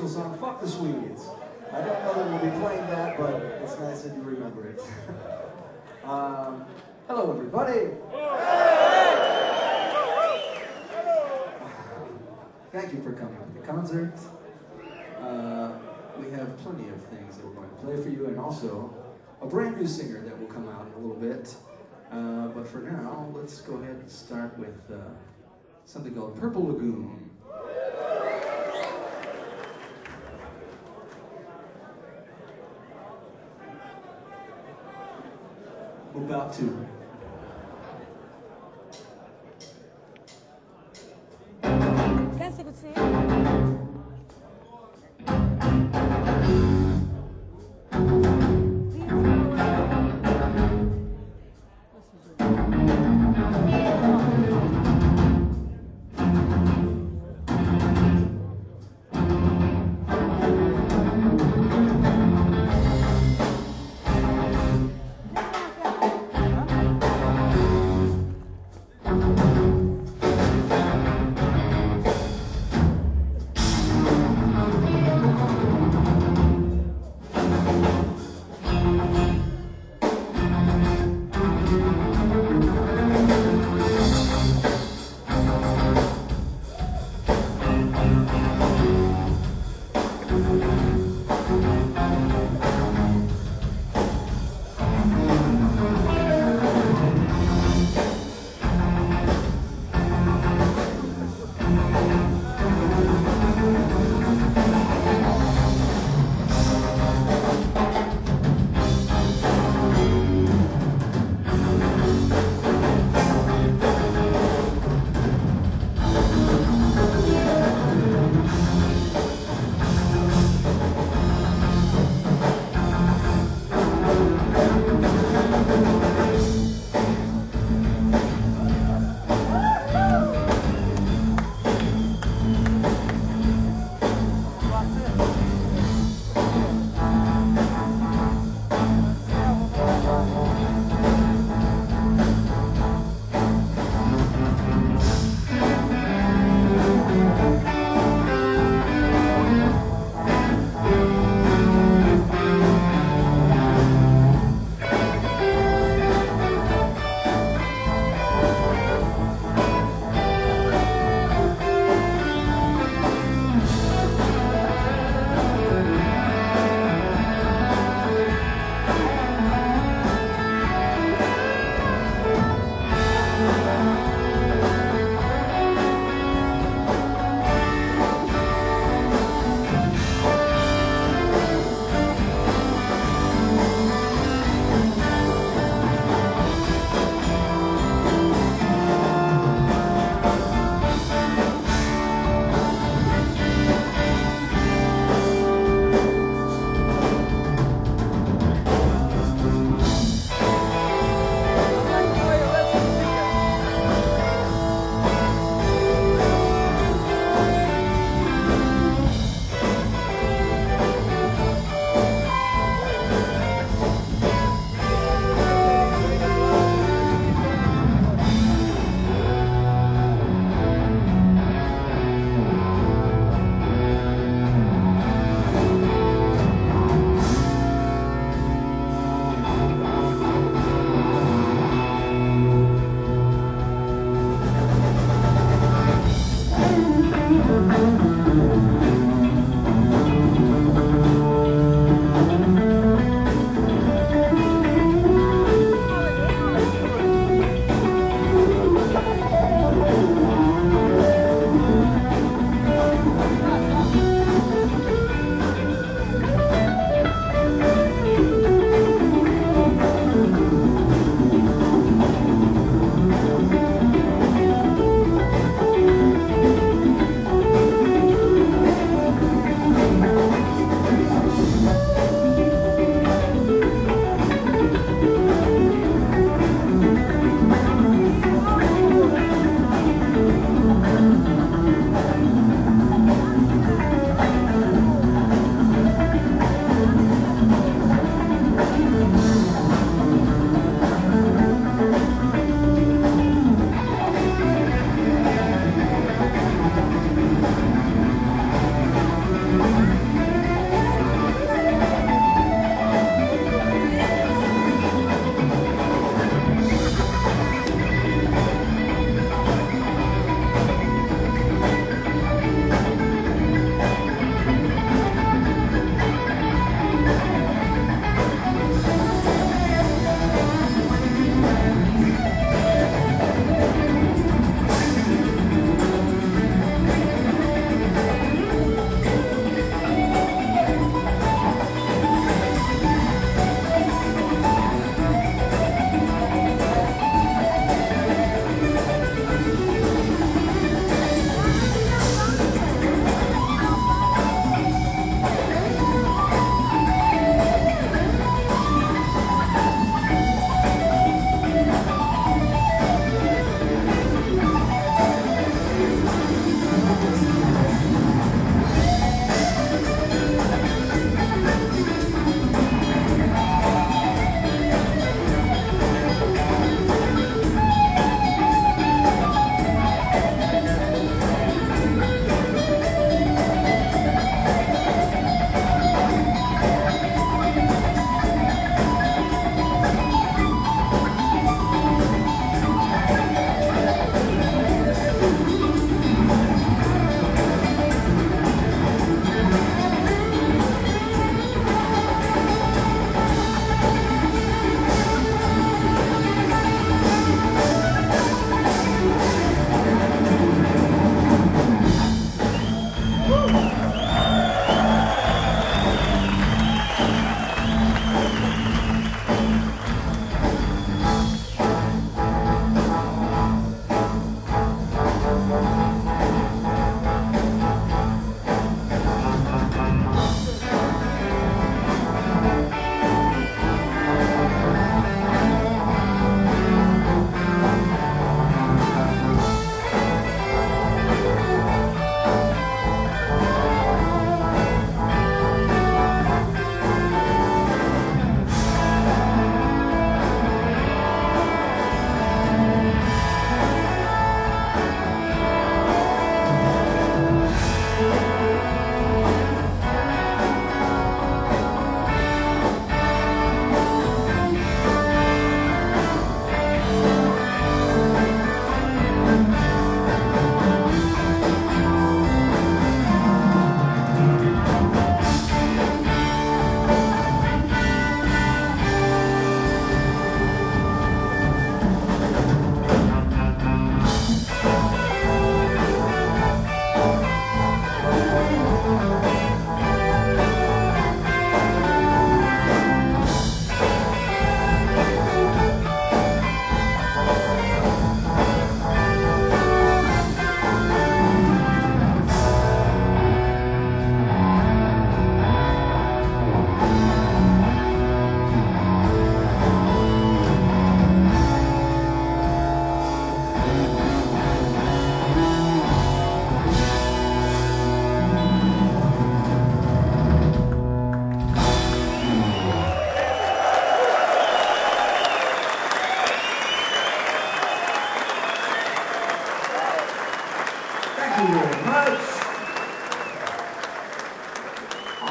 original song, Fuck the Swedes. I don't know that we'll be playing that, but it's nice that you remember it. Hello, everybody. Thank you for coming to the concert. We have plenty of things that we're going to play for you, and also a brand new singer that will come out in a little bit. But for now, let's go ahead and start with something called Purple Lagoon. We're about to. Qu'est-ce que c'est?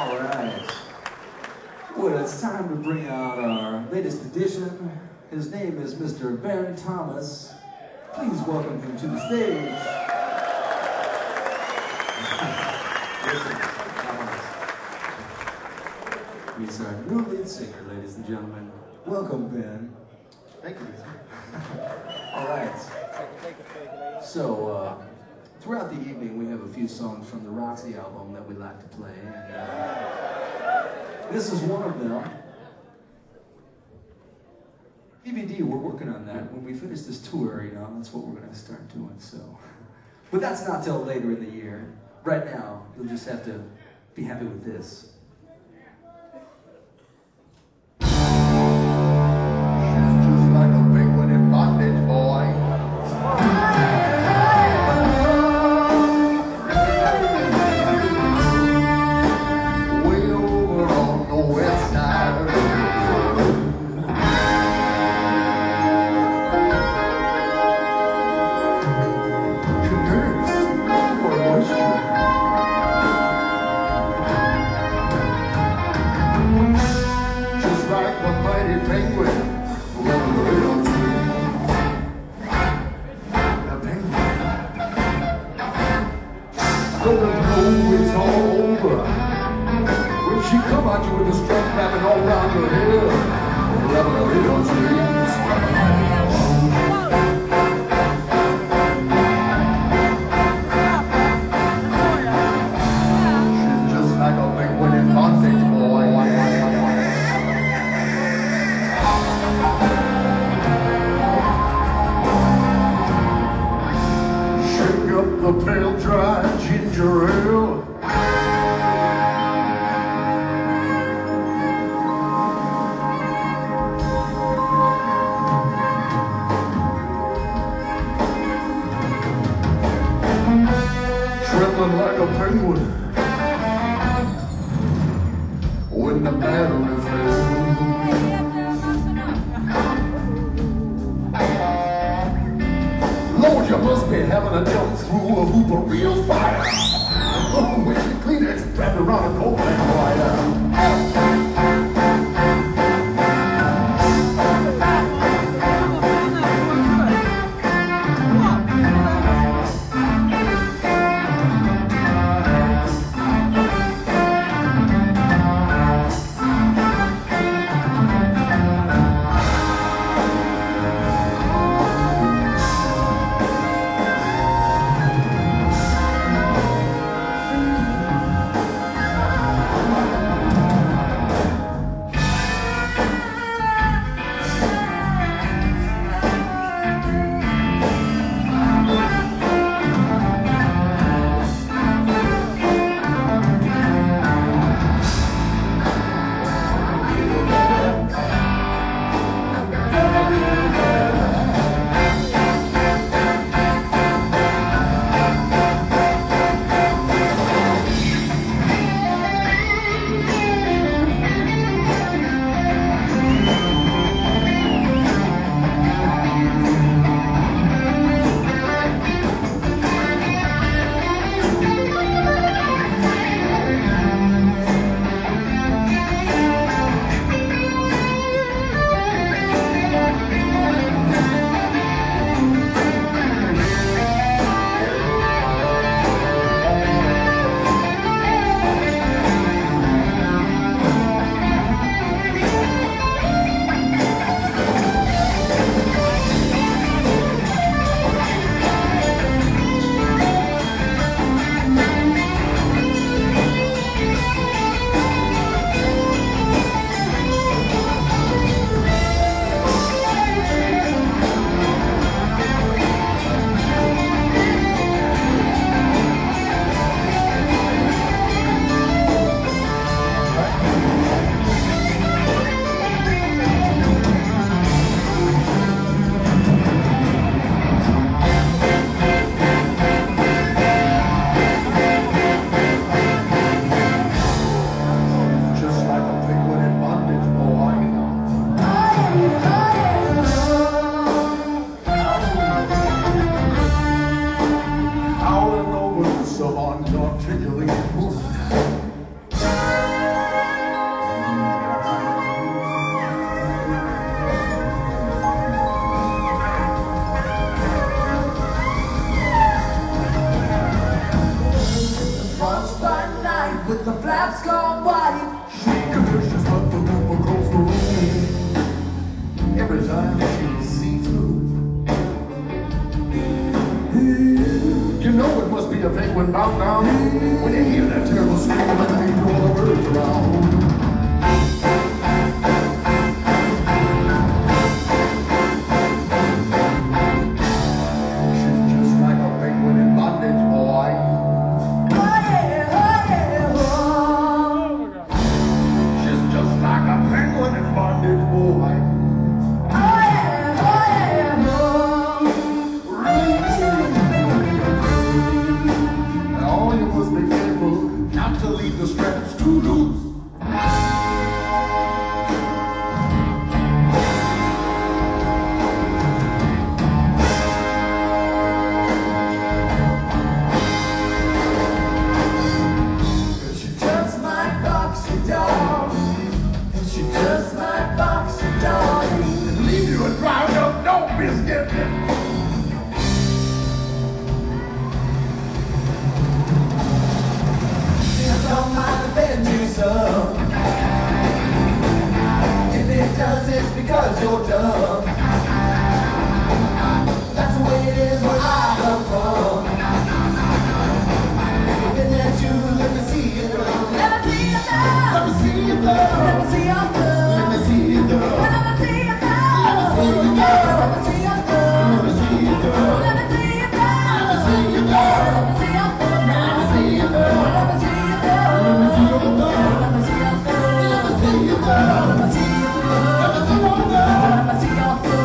All right. Well, it's time to bring out our latest addition. His name is Mr. Ben Thomas. Please welcome him to the stage. He's our new lead singer, ladies and gentlemen. Welcome, Ben. Thank you. All right. So, throughout the evening, we have a few songs from the Roxy album that we like to play. And, this is one of them. DVD, we're working on that. When we finish this tour, you know, that's what we're going to start doing. So, but that's not till later in the year. Right now, you'll just have to be happy with this. the flaps gone white. She conditions but the rumor goes the room. Every time she sees the roof. You know it must be a penguin bound down when you hear that terrible scream and they throw all the birds around. She's just like a penguin in bondage, boy. Oh yeah, oh. She's just like a penguin in bondage, boy. Oh yeah, oh. Oh, you must be careful not to leave the straps too loose. She just might box you down. And she just might box you down. Leave you a ground up, no biscuit. She don't mind offend you some. If it does, it's because you're dumb. That's the way it is where I come from. If you've been there too, let me see you through. Let me see you through. Let me see you Let there. me see you through. Let me see you there. Let me see you through. Let me see you there. Let me see you through. Let me see you there. Let me see you through. Let me see you there. Let me see you through. Let me see you there. Let me see you through. Let me see you there. Let me see you through. Let me see you there. Let me see you through. Let me see you there. Let me see you through.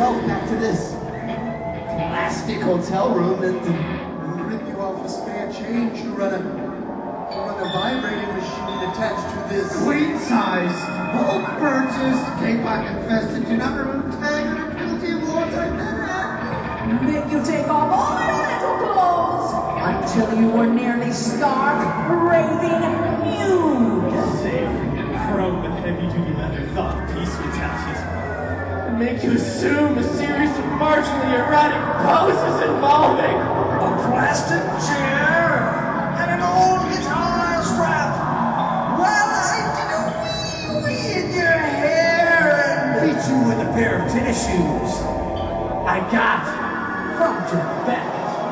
yourself back to this plastic hotel room and rip you off a spare change to run a vibrating machine attached to this Queen-size, bulk purchased, cake-pocket infested, do not remove tag or guilty of wartime manner. Make you take off all your little clothes until you were nearly stark, raving nude. Safe and chrome with heavy-duty leather thought piece attaches. And make you assume a series of marginally erratic poses involving a plastic chair and an old guitar strap. Well, I did a wee in your hair and beat you with a pair of tennis shoes I got from Tibet.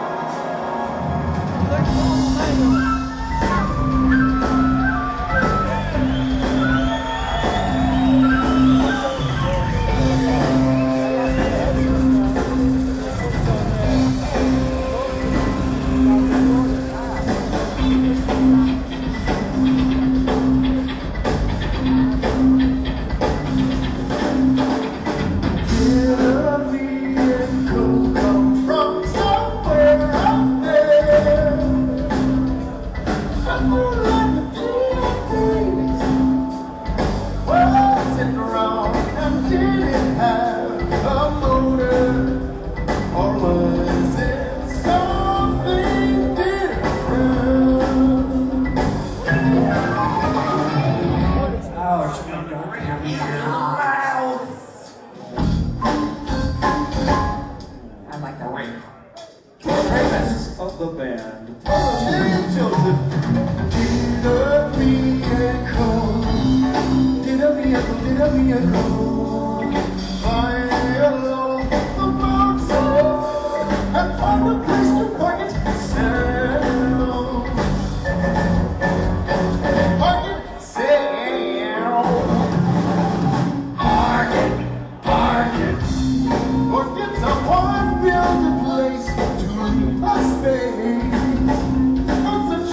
of the band. Mary and Joseph. Did a vehicle. Did a vehicle. Did a vehicle. Fly along the mountain and find a place to park it and sell. Park it, sell. Park it, park it. Or get someone build a place to leave a space. I'm such a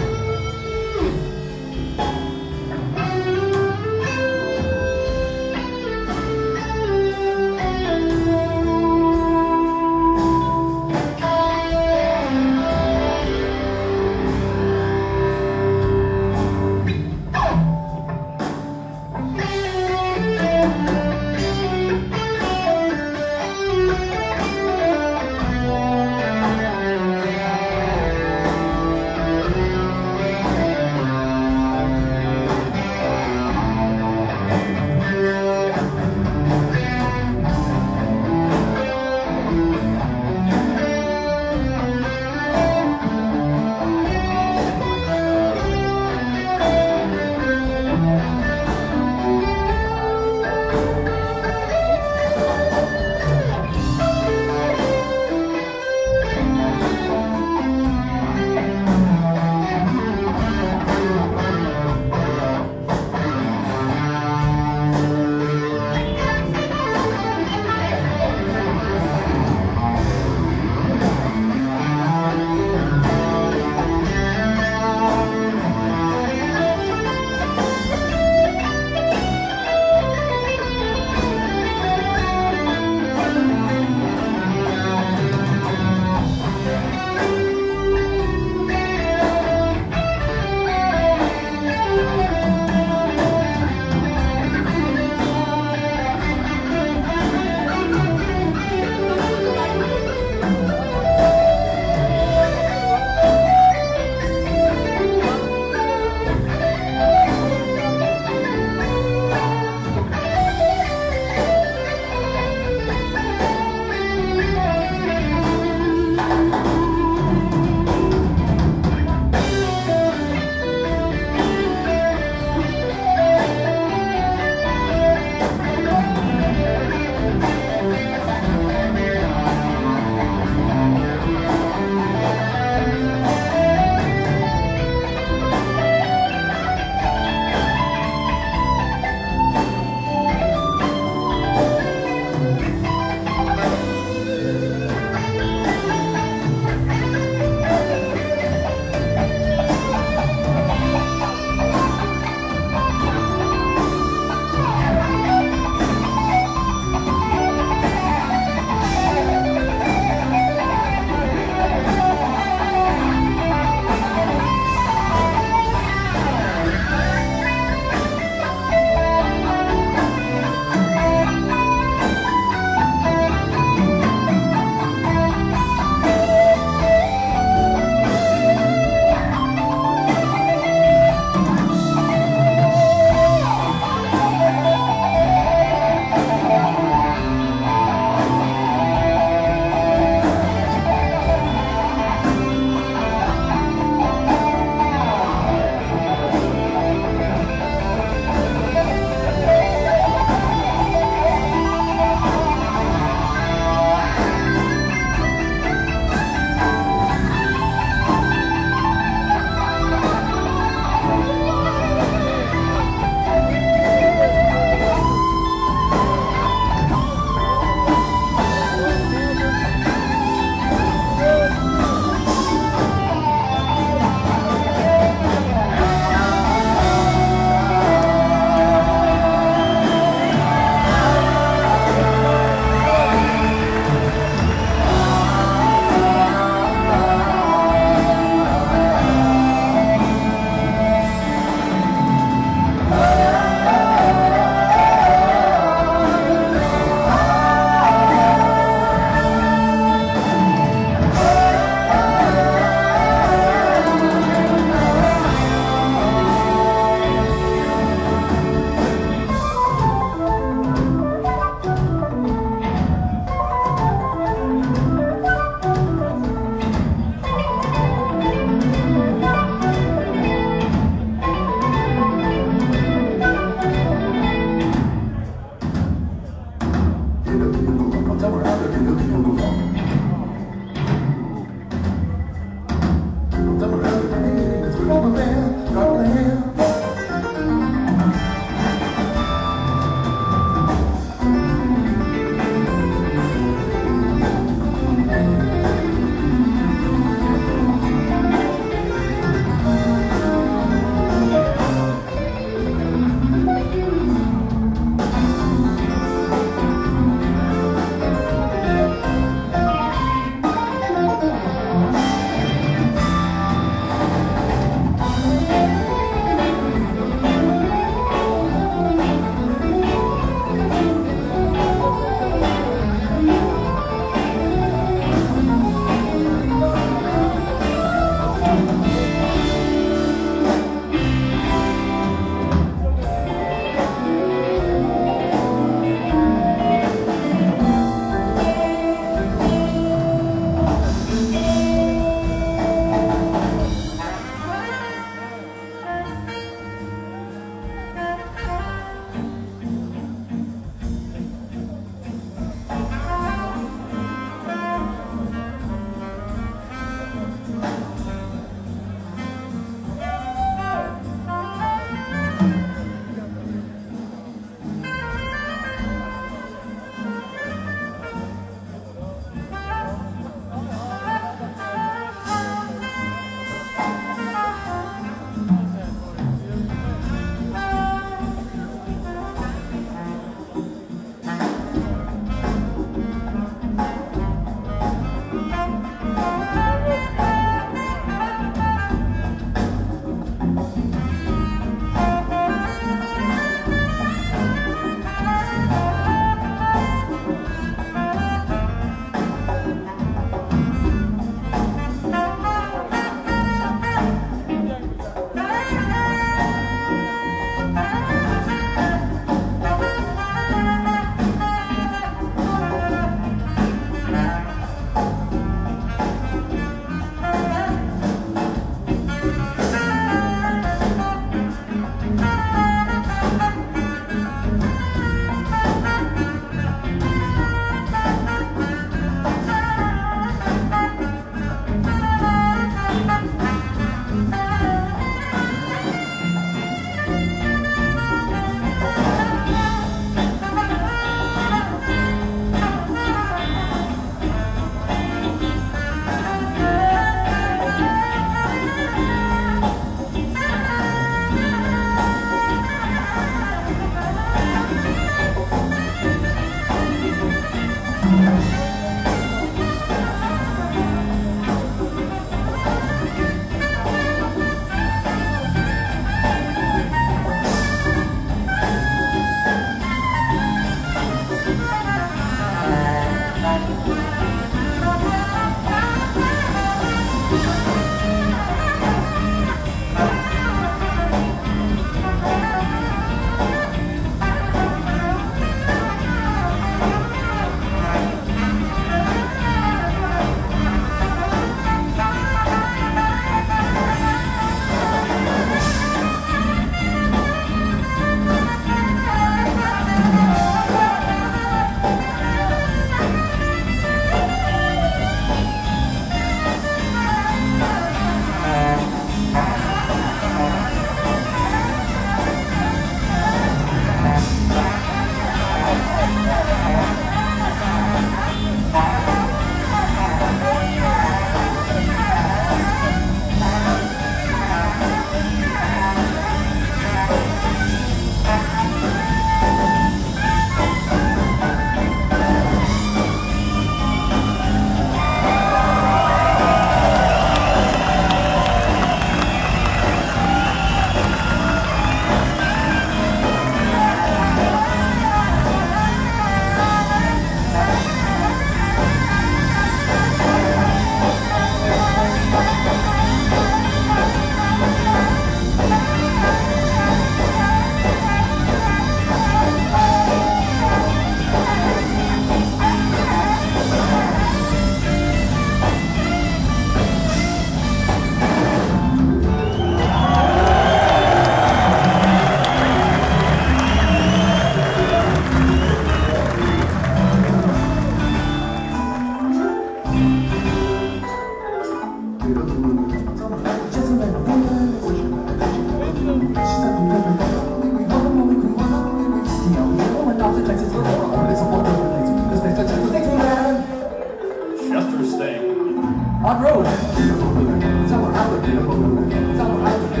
On road. Someone I would do. Someone I would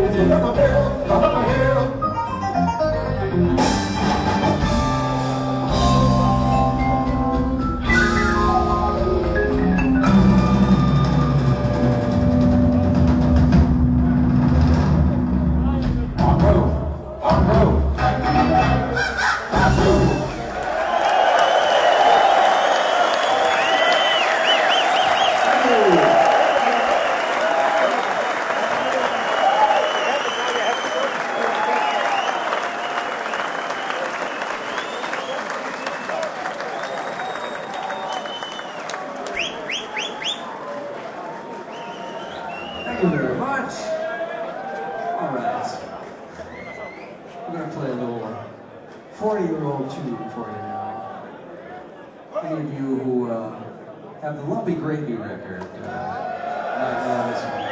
On road. On road. Fast road. Thank you very much. All right. We're going to play a little 40-year-old tune for you now. Any of you who have the Lumpy Gravy record might know this one.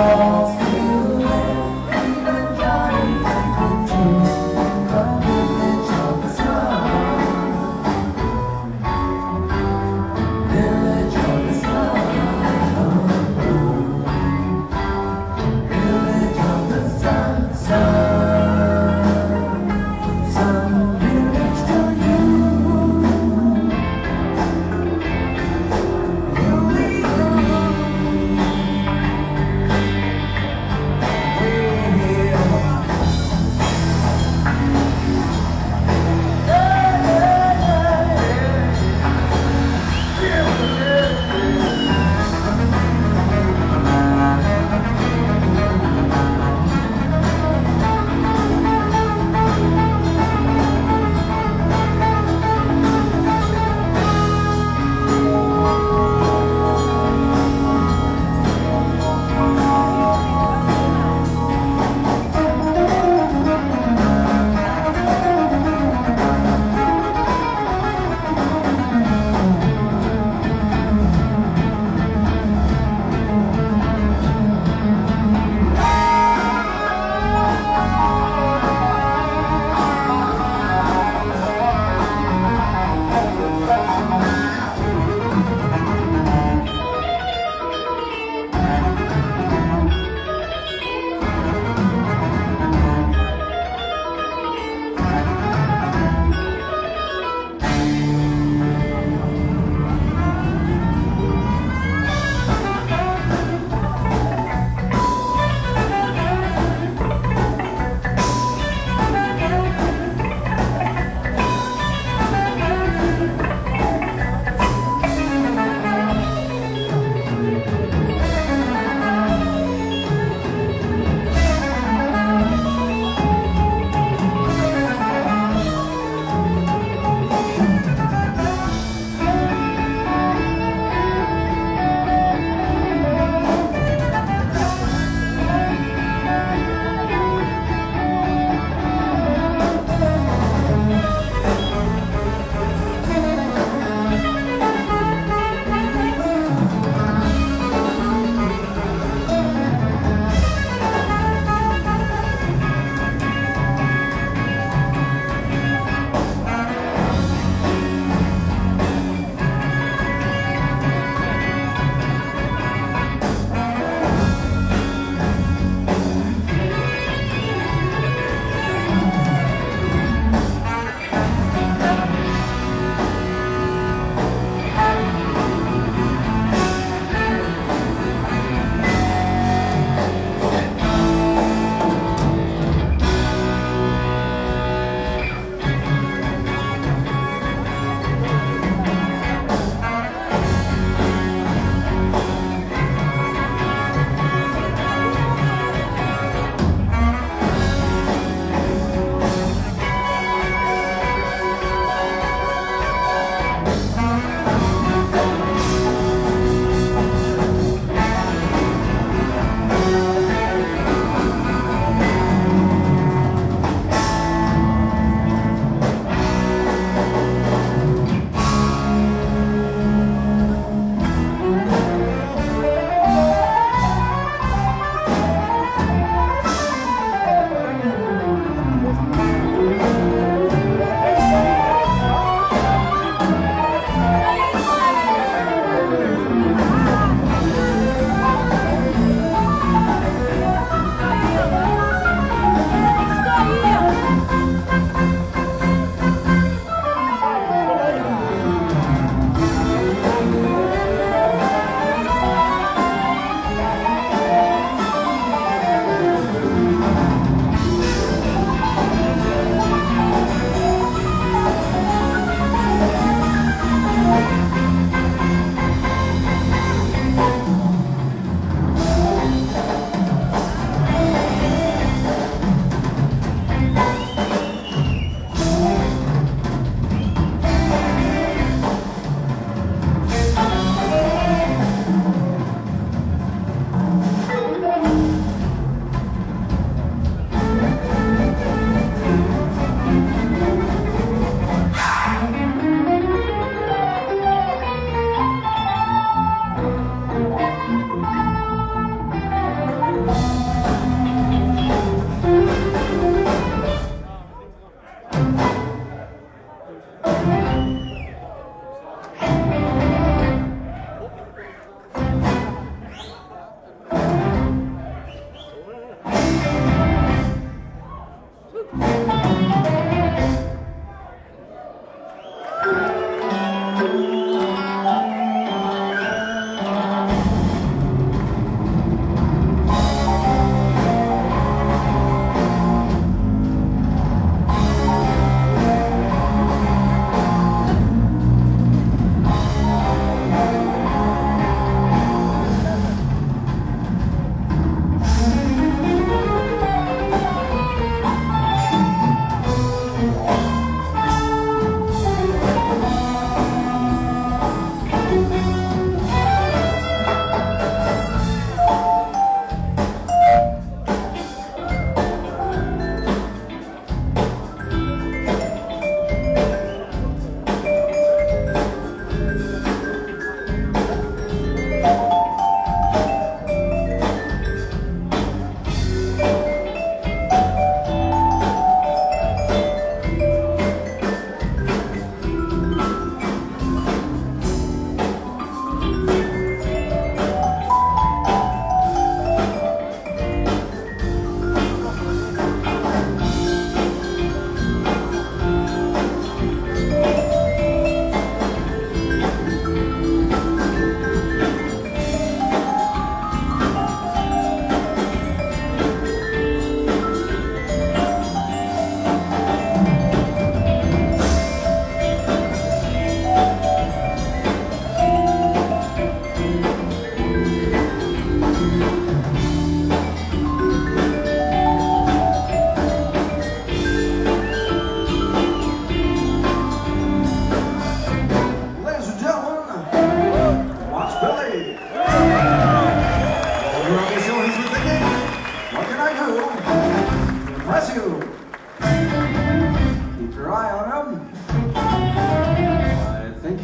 walls will live, even Johnny Franklin too. The village of the slum, village of the slum, village of the sun, some village to you. Here we go.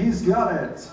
He's got it.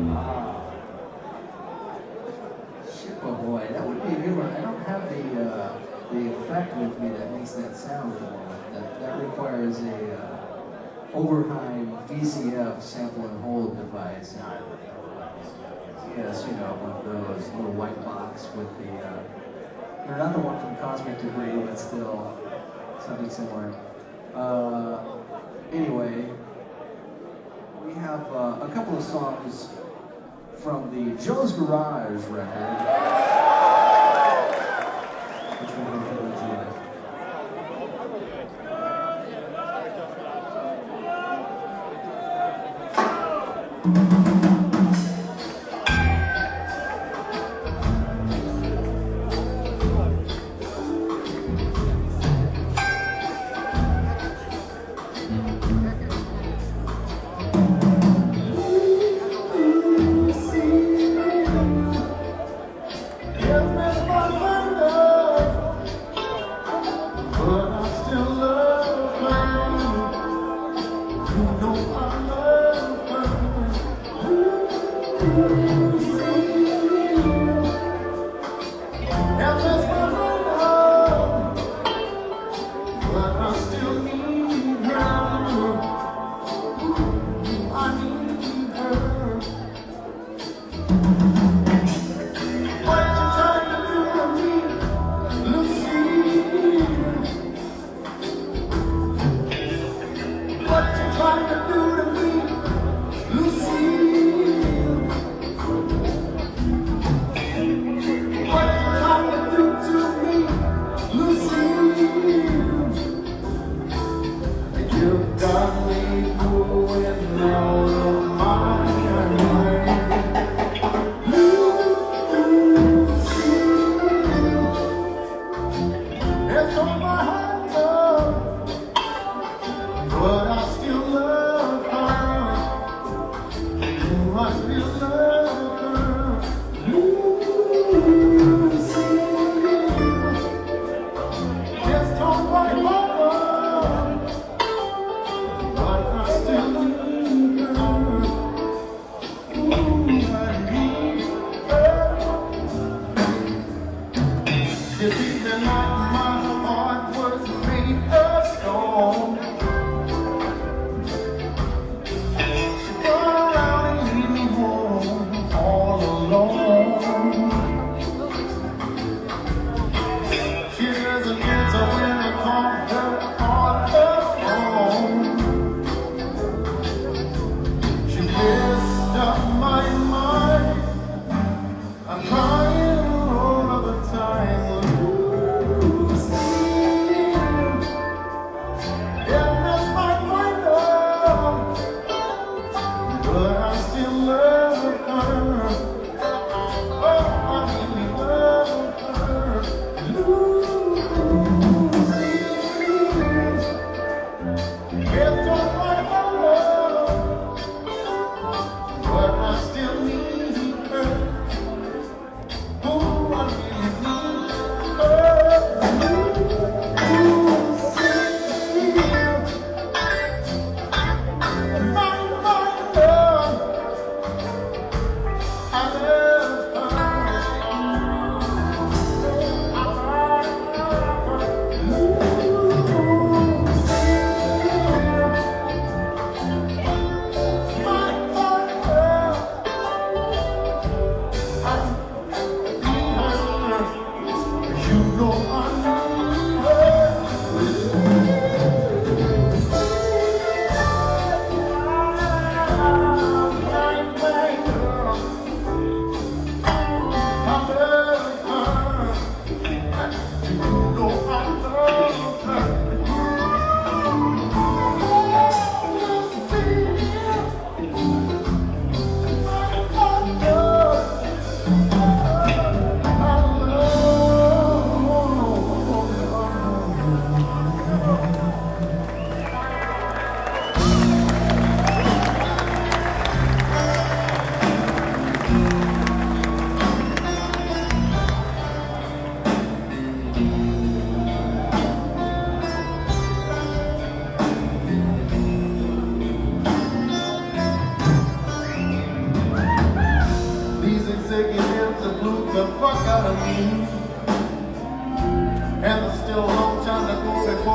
Oh boy, that would be a good one. I don't have the effect with me that makes that sound at the moment. That requires a Overheim VCF sample and hold device. Yes, you know, one of those little white box with the, they're not the one from Cosmic Debris, but still something similar. Anyway, we have a couple of songs from the Joe's Garage record, which we're going to enjoy.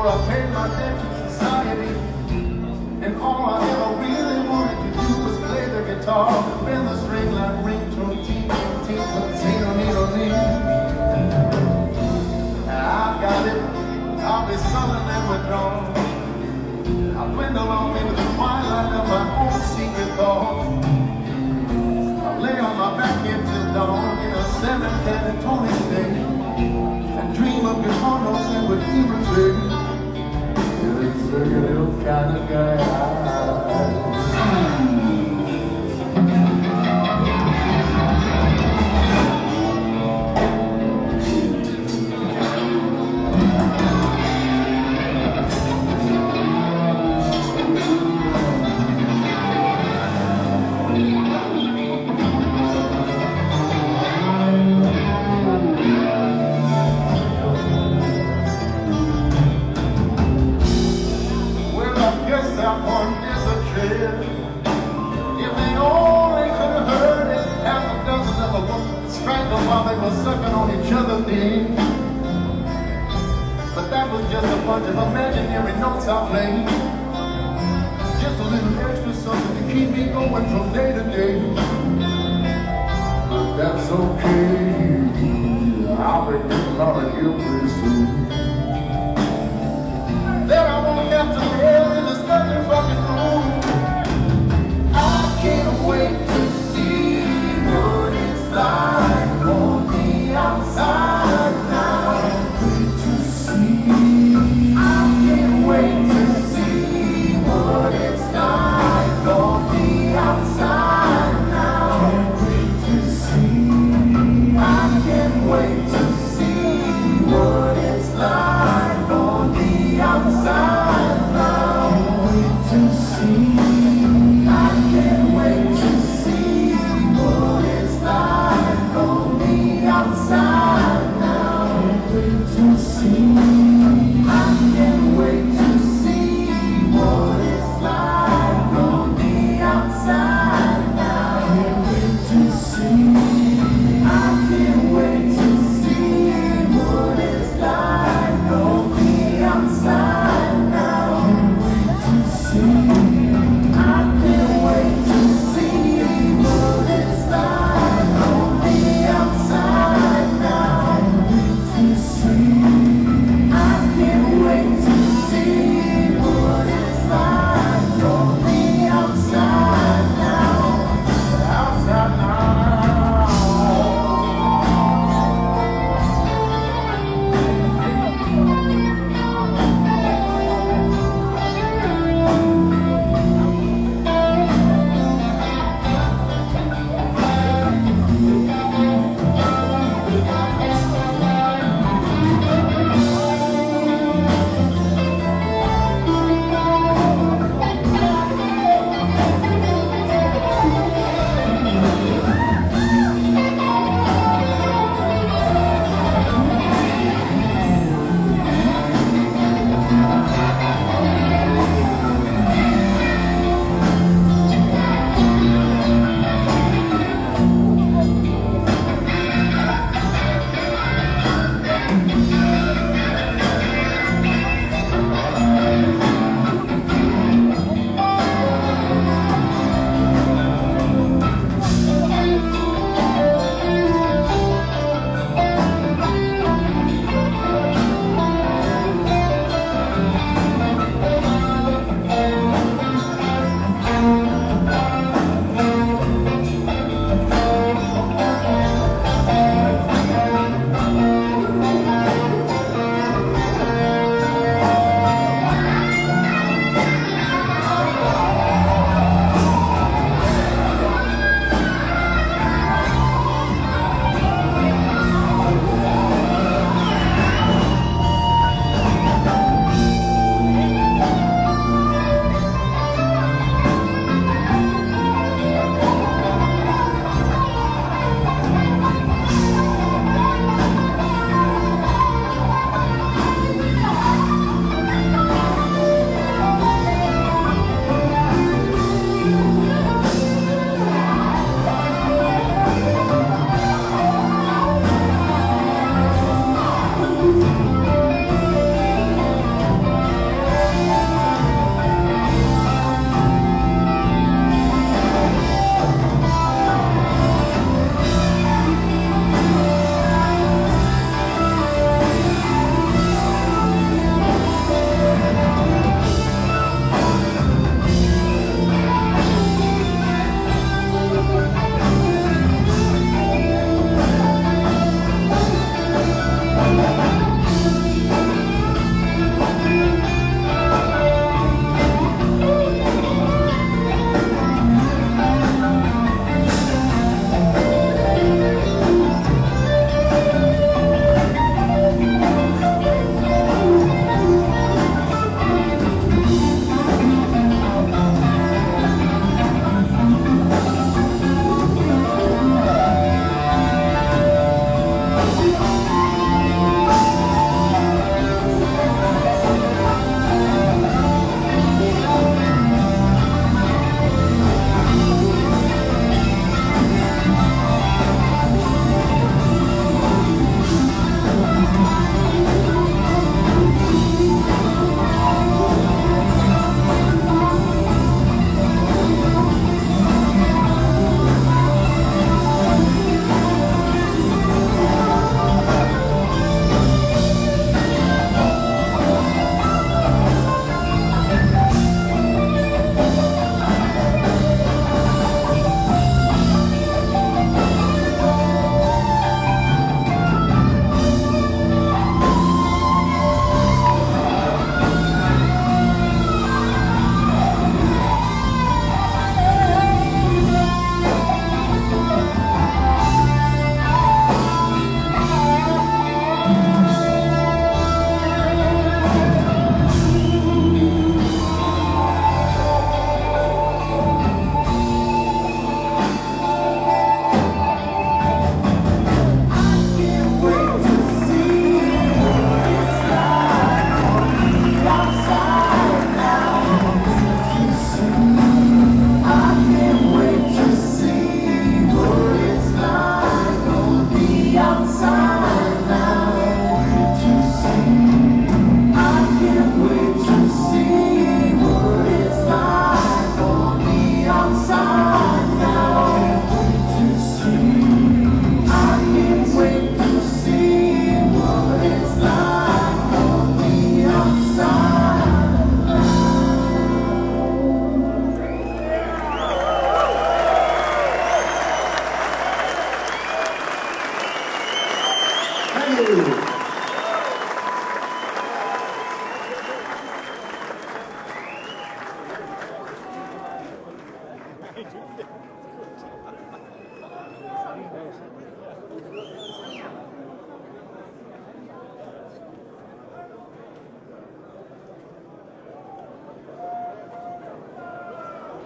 before I paid my debt to society. And all I ever really wanted to do was play the guitar, bend the string like ringtone, ting, ting, ting, ting. I got it, I'll be suddenly withdrawn. I dwindle off into the twilight of my own secret thought. I lay on my back until dawn in a seven-pentatonic state, and dream of guitar notes that would irritate. You're a little kind of guy. While they were sucking on each other's knees. But that was just a bunch of imaginary notes I played. Just a little extra something to keep me going from day to day. But that's okay, I'll be getting out of here pretty soon. Then I won't have to live in this fucking room. I can't wait to see what it's like on the outside now. Can't wait to see. I can't wait to see what it's like on the outside now. Can't wait to see. I can't wait to see what it's like on the outside now. Can't wait to see. I can't wait to see what it's like on the outside now. Can't wait to see. I can't wait to see what it's like on the outside now. Can't wait to see. I can't wait to see what it's like on the outside now. Can't wait to see. I can't wait to see what it's like on the outside now. Can't wait to see. I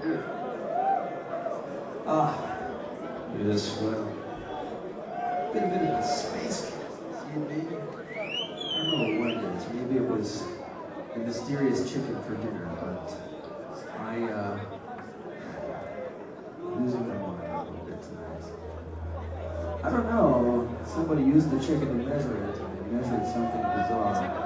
Yes, well, been a bit of a space CNB. I don't know what it is. Maybe it was the mysterious chicken for dinner, but I'm losing my mind a little bit tonight. I don't know. Somebody used the chicken to measure it, and they measured something bizarre.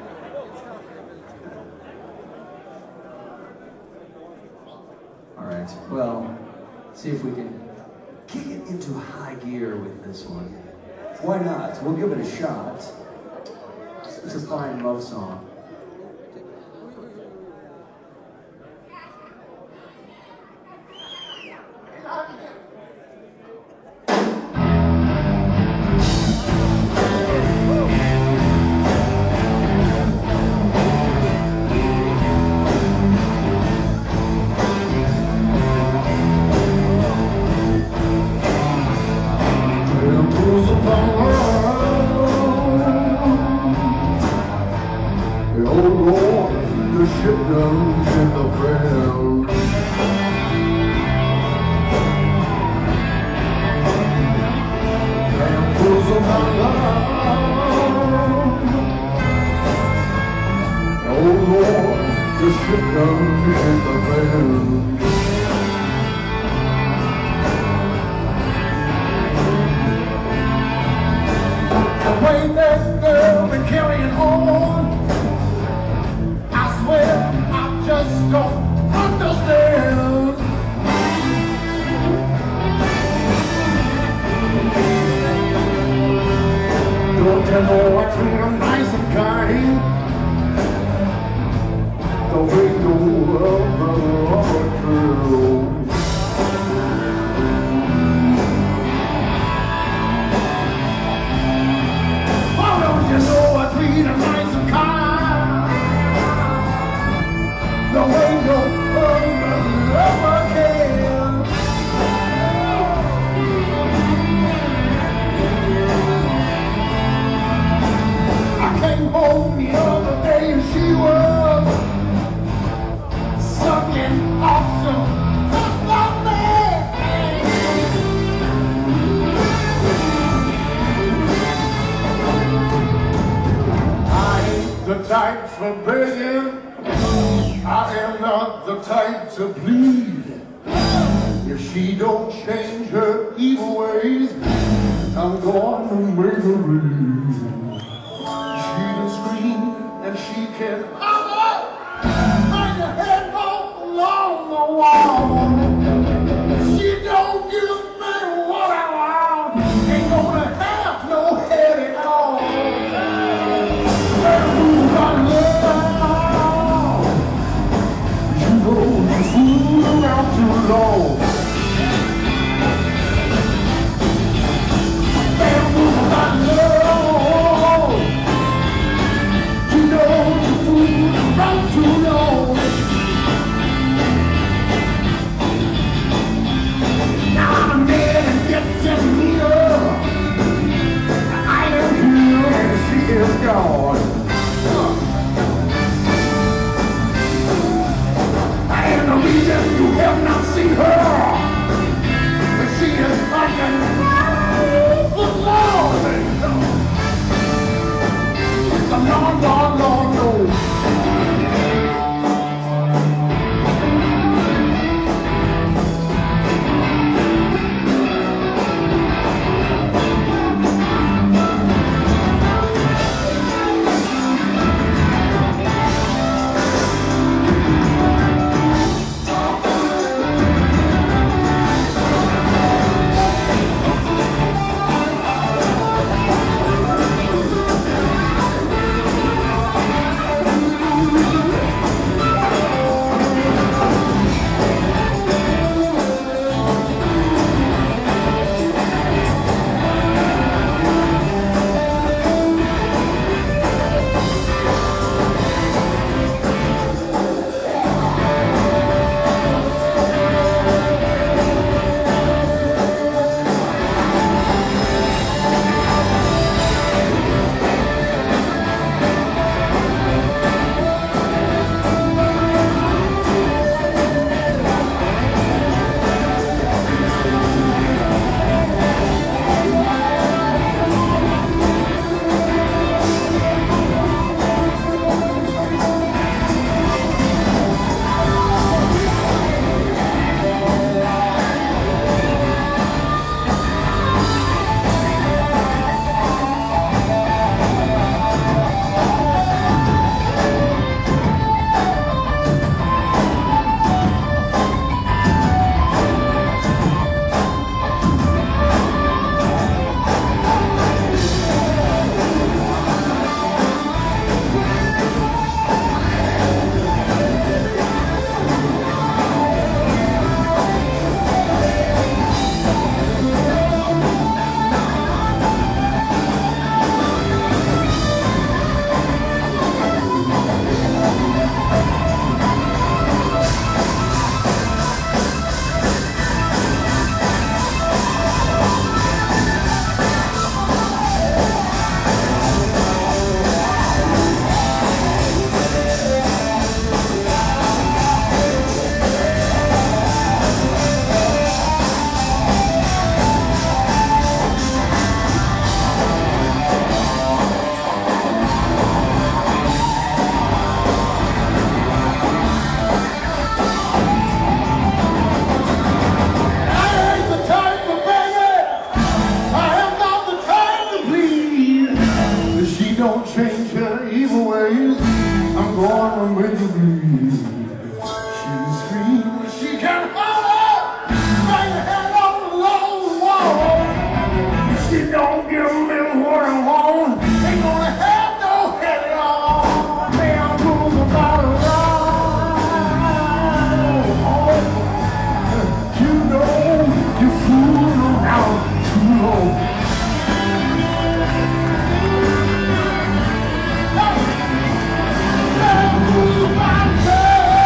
All right. Well, see if we can kick it into high gear with this one. Why not? We'll give it a shot. It's a fine love song. ways. I'm gonna make you believe. She screams, she can holler, bang her head on the low wall. She don't give me what I want. Ain't gonna have no head at all. Damn rules about a ride. You know you fool around too long. Damn rules about a ride.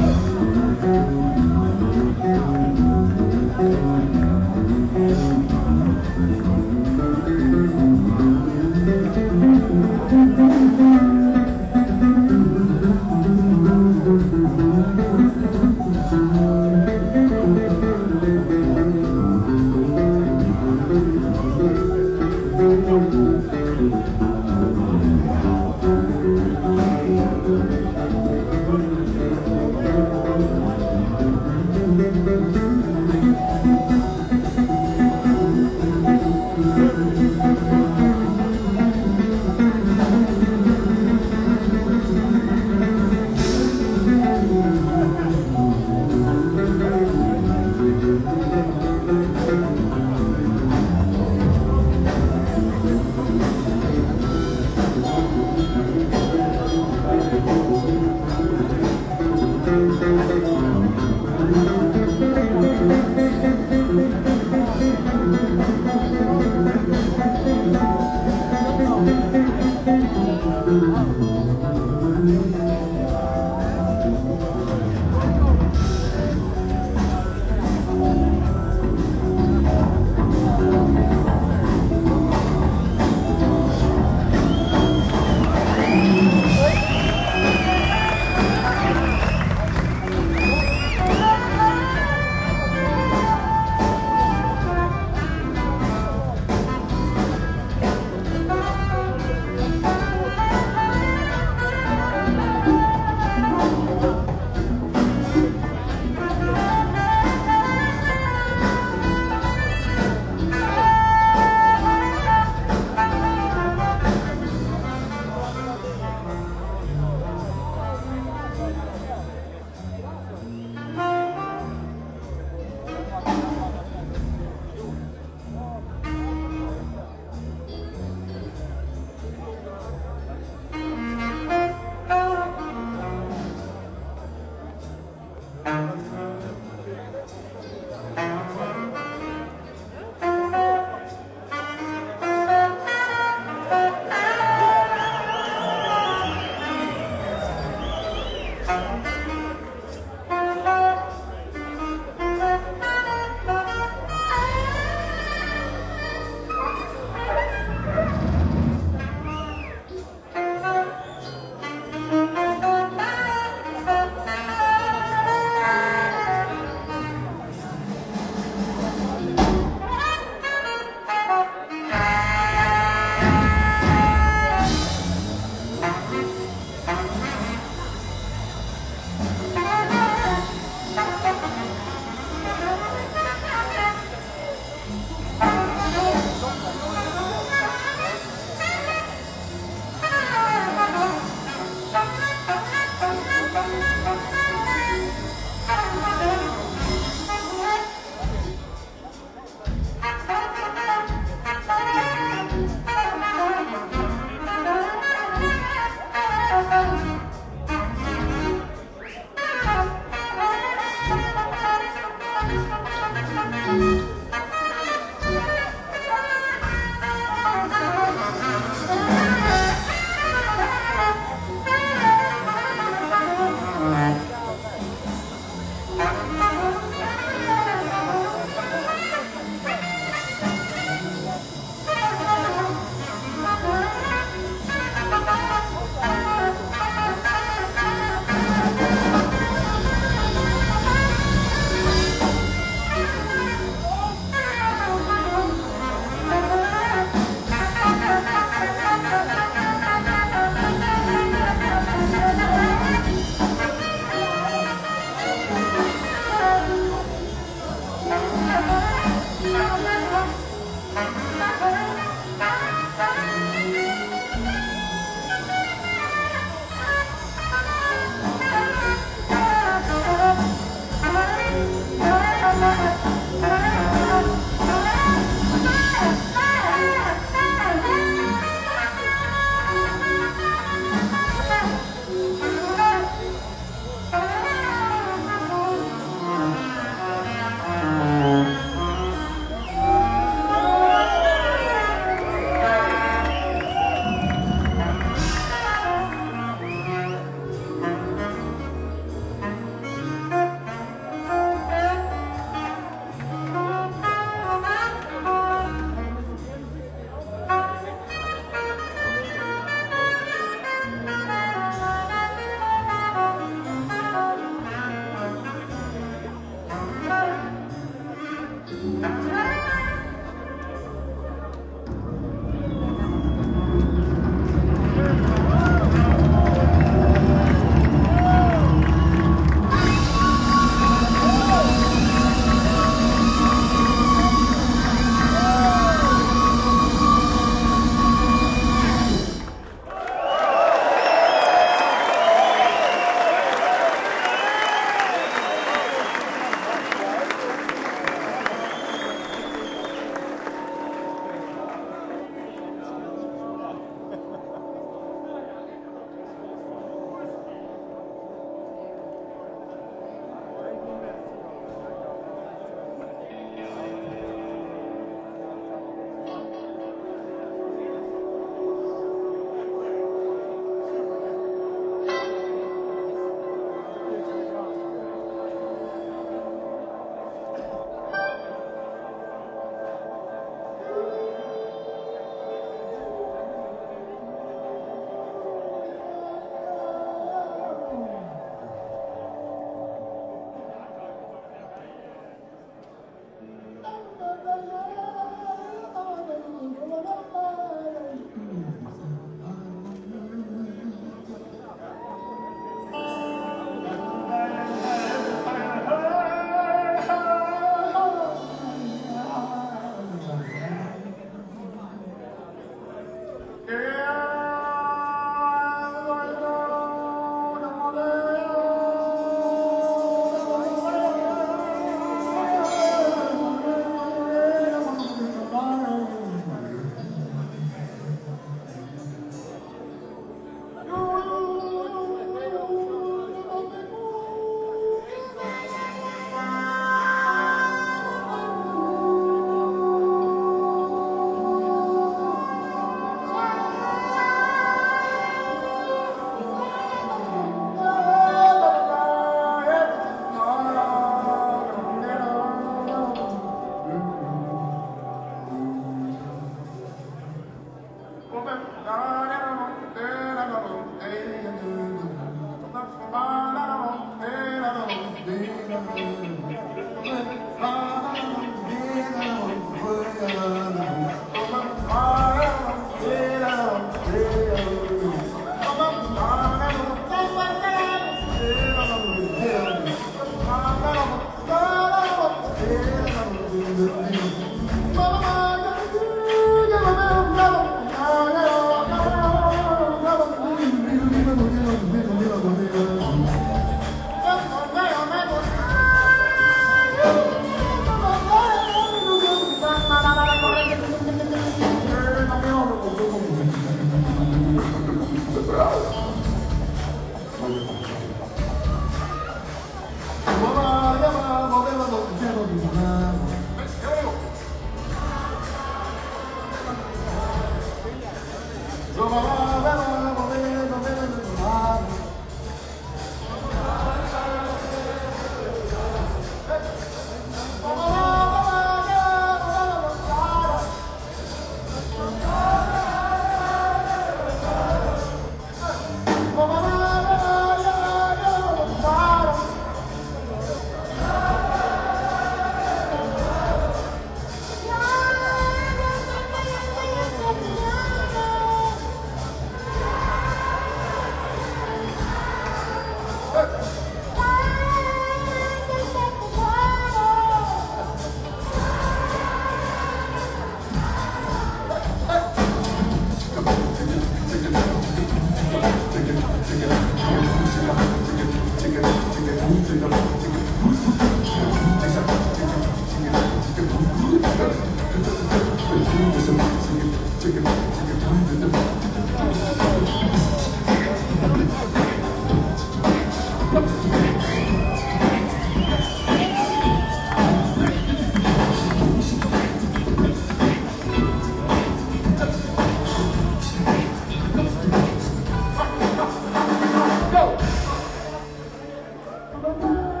Go!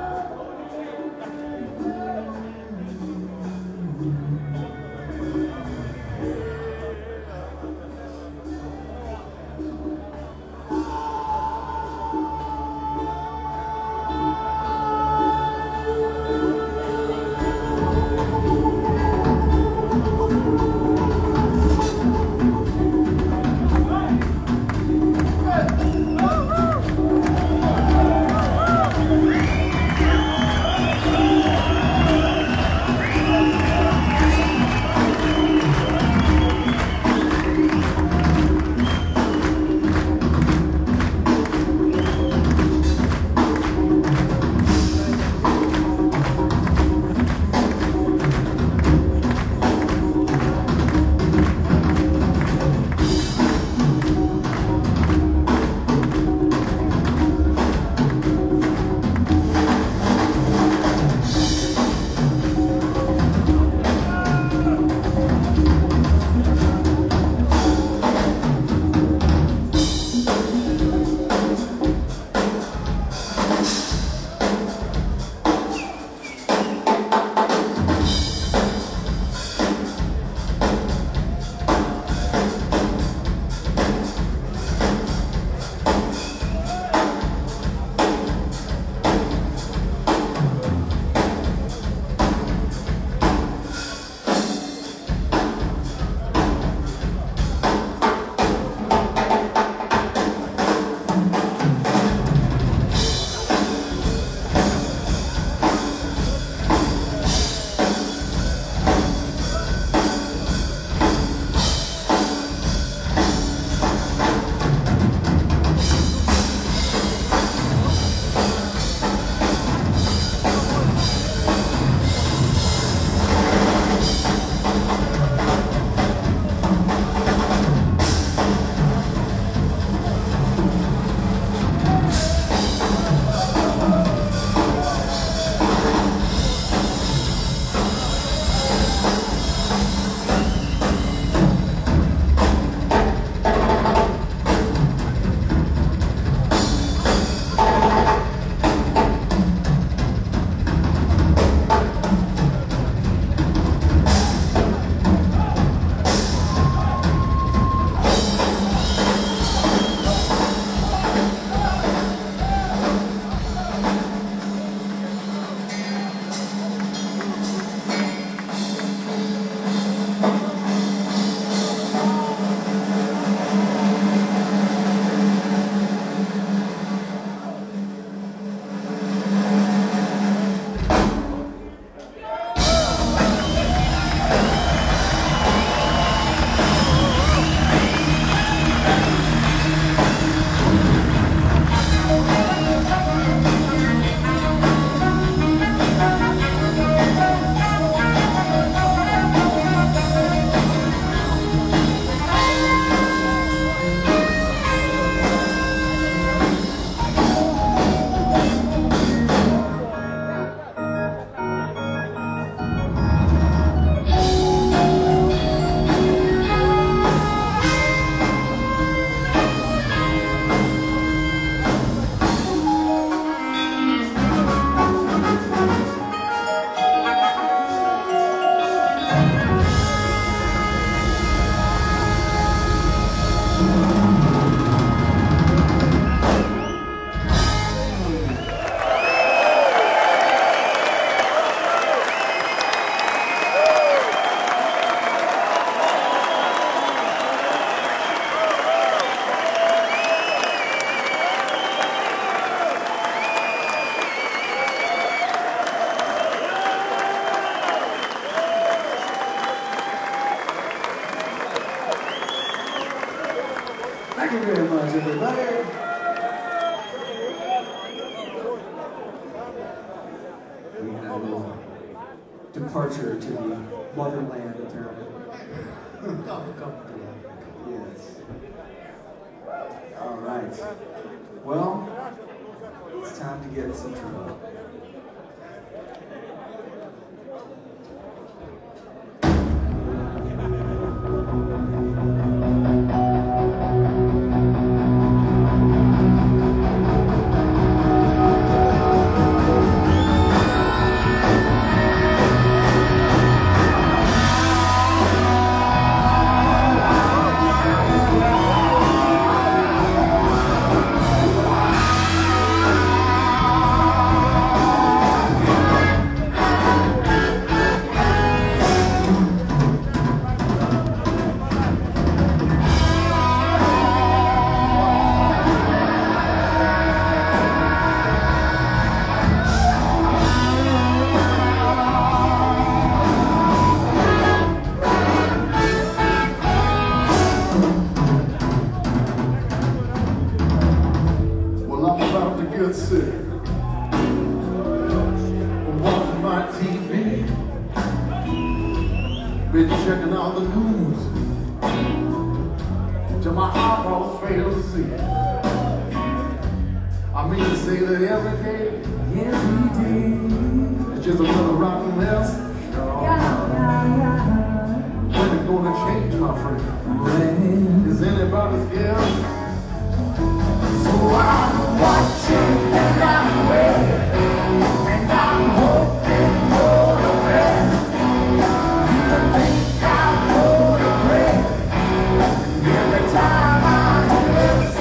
departure to the motherland, apparently. Yes. All right. Well, it's time to get some trouble. Been checking all the news till my eyeballs fail to see. I mean to say that every day it's just another rotten mess. When it's gonna change, my friend? Is anybody scared? So I'm watching and I'm waiting and I'm hoping for the best. I think I'm gonna break every time I hear it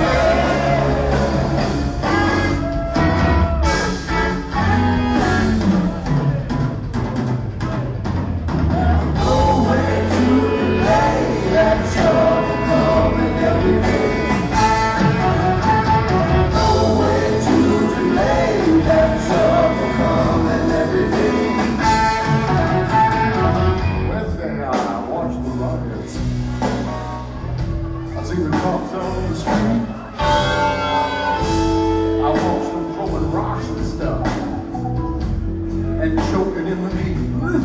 there's no way to delay that trouble coming every day. No way to delay that trouble coming every day. Wednesday I watched the riots. I seen the cops on the street. I watched them throwing rocks and stuff and choking in the heat.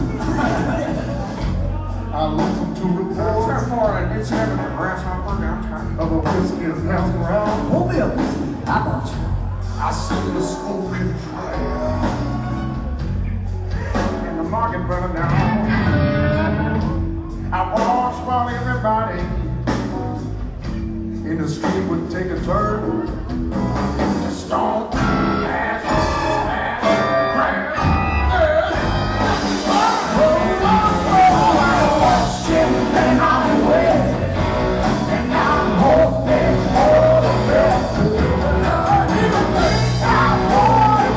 I listened to reports For an incident of a grasshopper downtown. of a whiskey passing around. Pull me up, I got you. I seen the smoke and fire and the market burning down. I watched while everybody in the street would take a turn. Stomp, smash, smash, crash. I'm watching and I'm waiting and I'm hoping for the best. I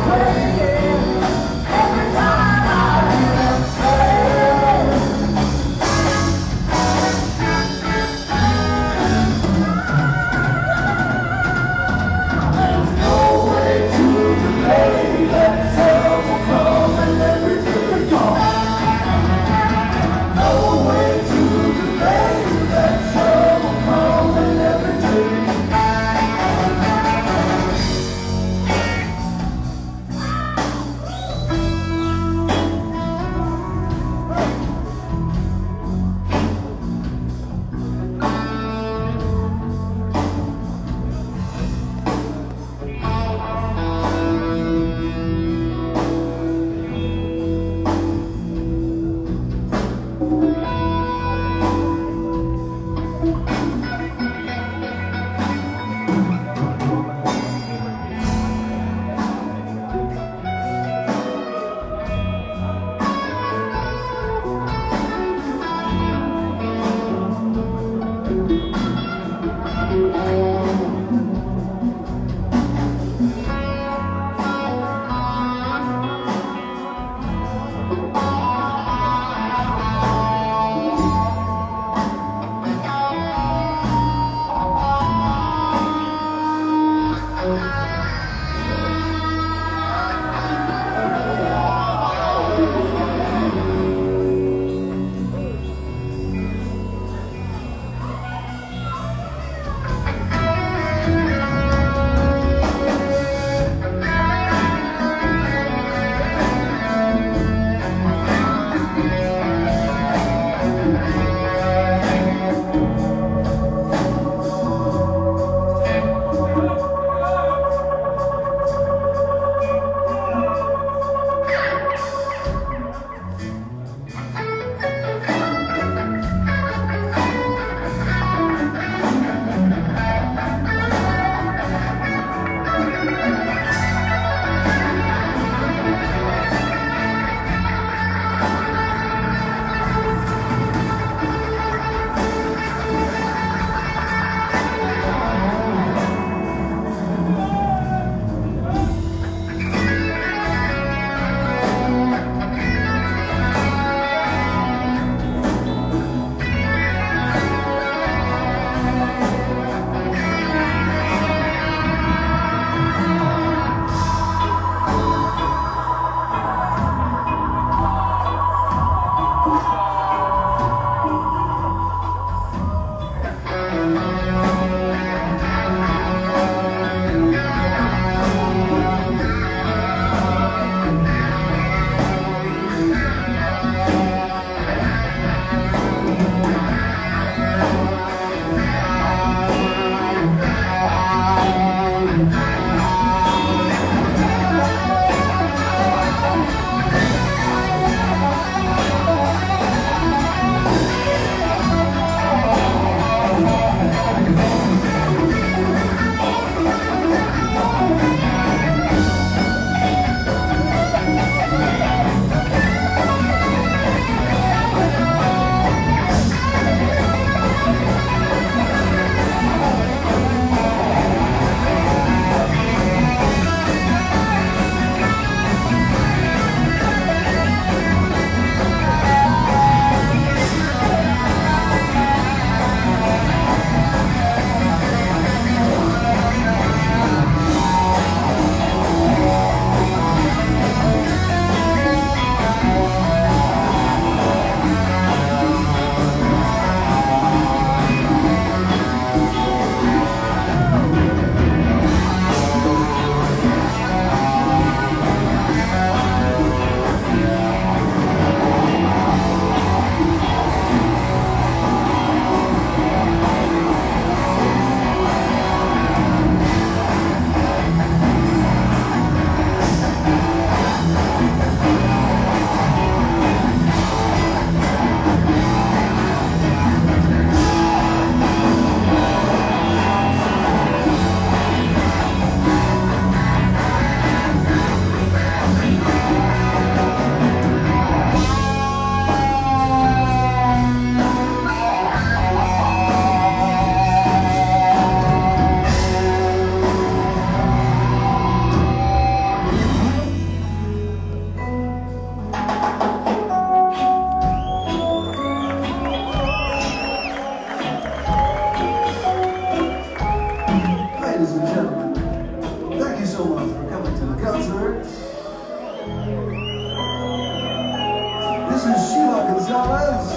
Mrs. Sheila Gonzalez.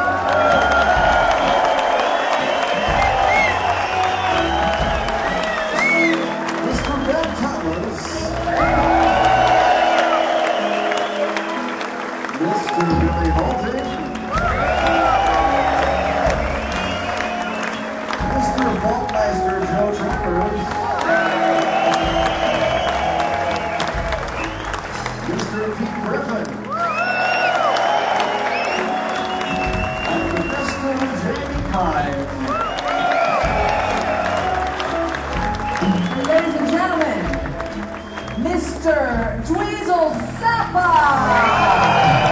Mr. Ben Thomas. Mr. Billy Holting. Mr. Vaultmeister Joe Travers. Mr. Pete Griffin. And Mr. Jamie Kine. Ladies and gentlemen, Mr. Dweezil Zappa!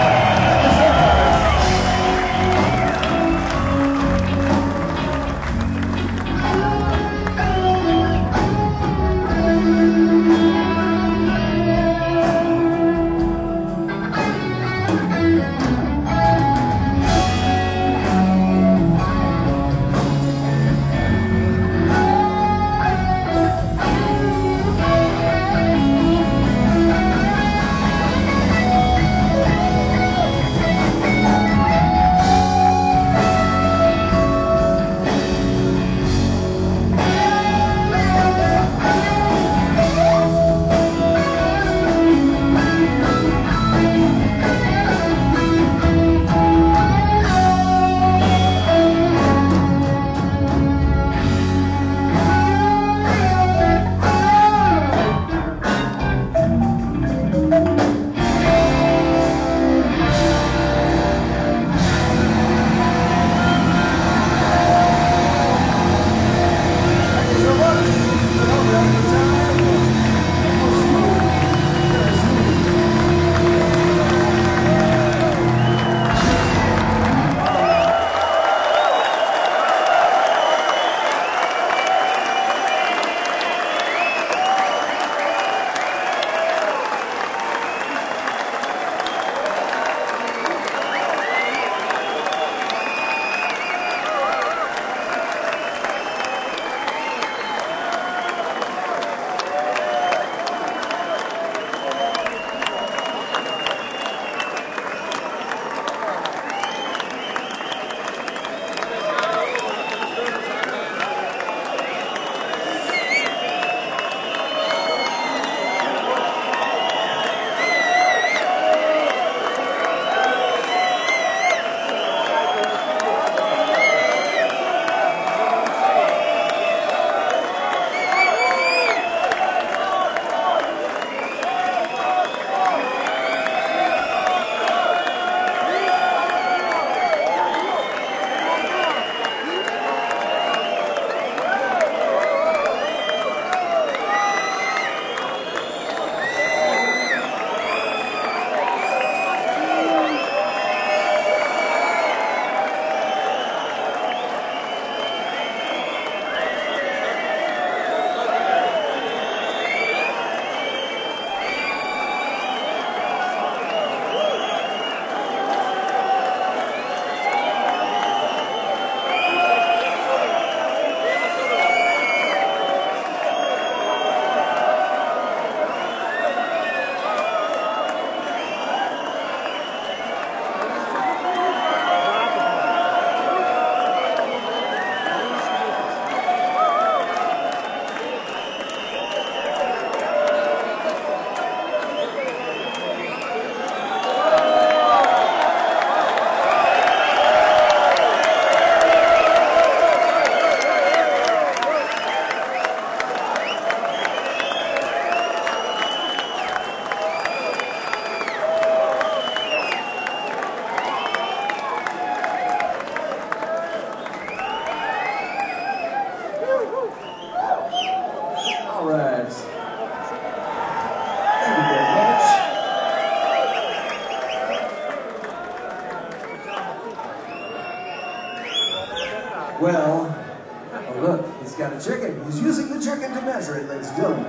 Well, oh look, he's got a chicken. He's using the chicken to measure it, ladies and gentlemen.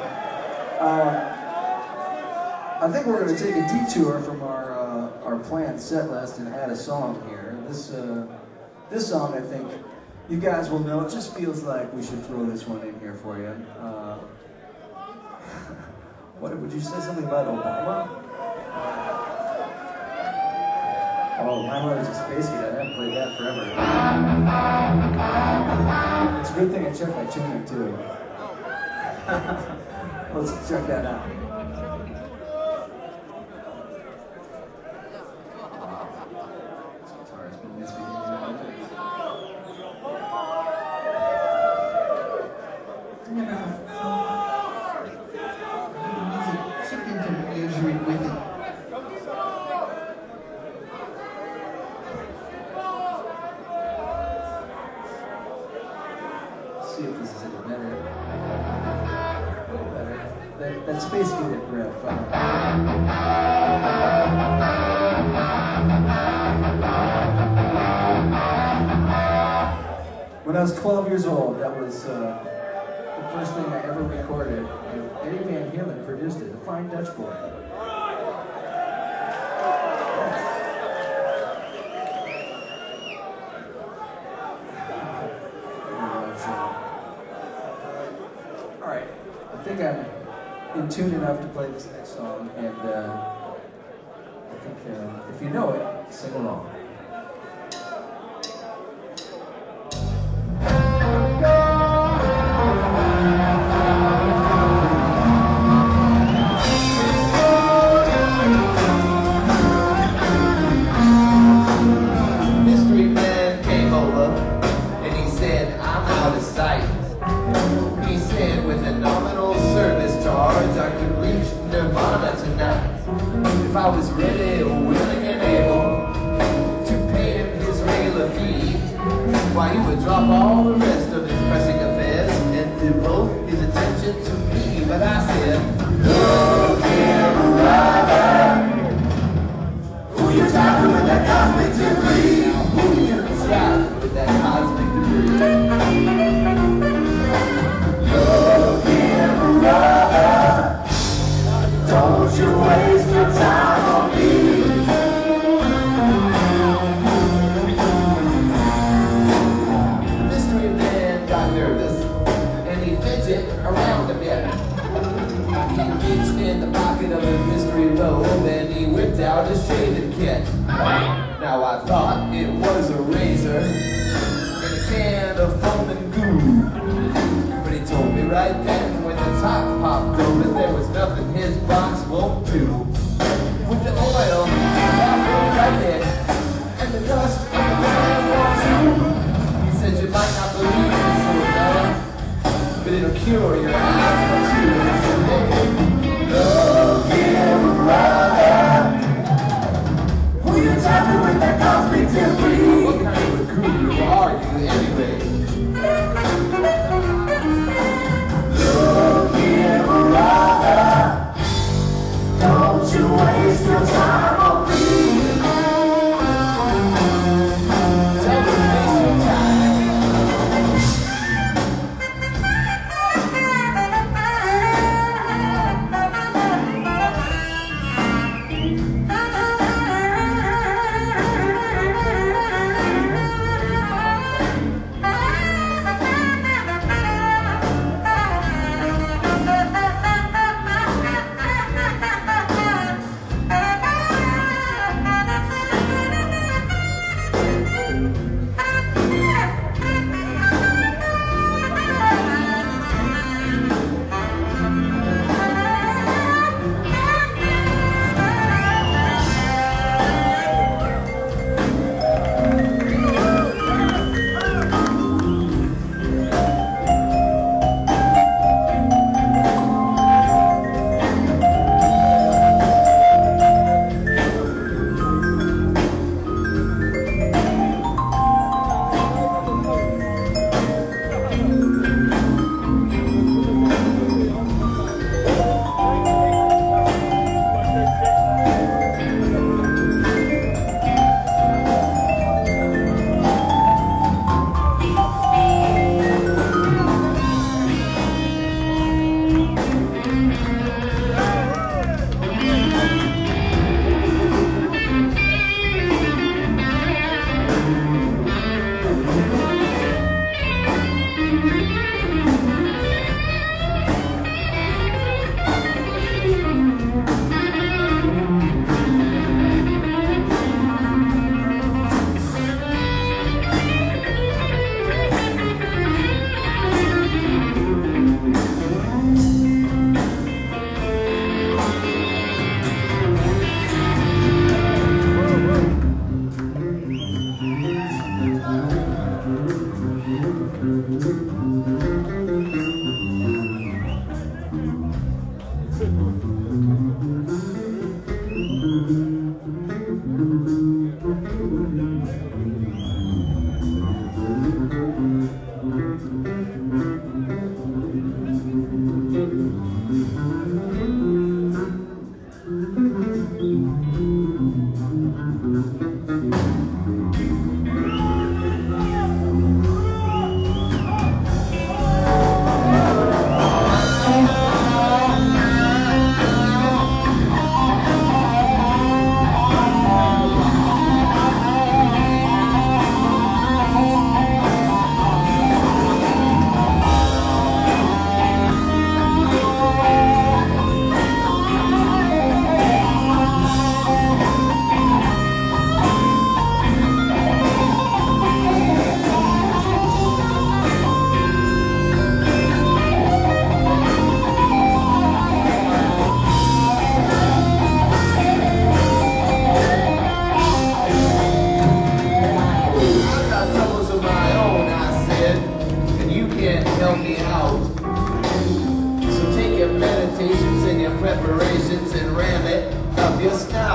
I think we're going to take a detour from our planned set list and add a song here. This song, I think, you guys will know. It just feels like we should throw this one in here for you. What would you say? Something about Obama? Oh, My Mother's a Space Kid. I haven't played that forever. It's a good thing I checked my tuning too. Let's check that out. This guitar's been misbehaving. Chickens are usually with it. See if this is any better. A little better. That Space Kid riff. When I was 12 years old, that was the first thing I ever recorded. And Eddie Van Halen produced it, the Fine Dutch Boy. All right, I think I'm in tune enough to play this next song, and I think if you know it, sing along. Mystery man came over and he said, I'm out of sight. He said, with a nominal service charge, I could reach Nirvana tonight. If I was ready, willing, and able to pay him his regular fee, why he would drop all the rest of his pressing affairs and devote his attention to me. But I said, look here, brother. Who you talking with that cosmic debris? Who you talking with that cosmic debris? Look here, brother. Don't you waste your time on me. Mystery man got nervous and he fidgeted around a bit. He reached in the pocket of his mystery robe and he whipped out a shaving kit. Now I thought it was a razor and a can of foam and goo. But he told me right then when the top popped open there was nothing his box won't do. With the oil right there and the dust from the ground too. He said you might not believe it, so but it'll cure your asthma too. Look here, brother. Who you talking with that cosmic debris? What kind of a guru are you anyway? Look here, brother. Don't you waste your time on me. Don't waste your time.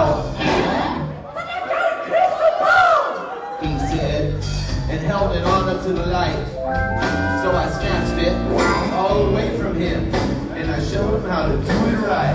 out. But I've got a crystal ball! He said, and held it on up to the light. So I snatched it all away from him, and I showed him how to do it right.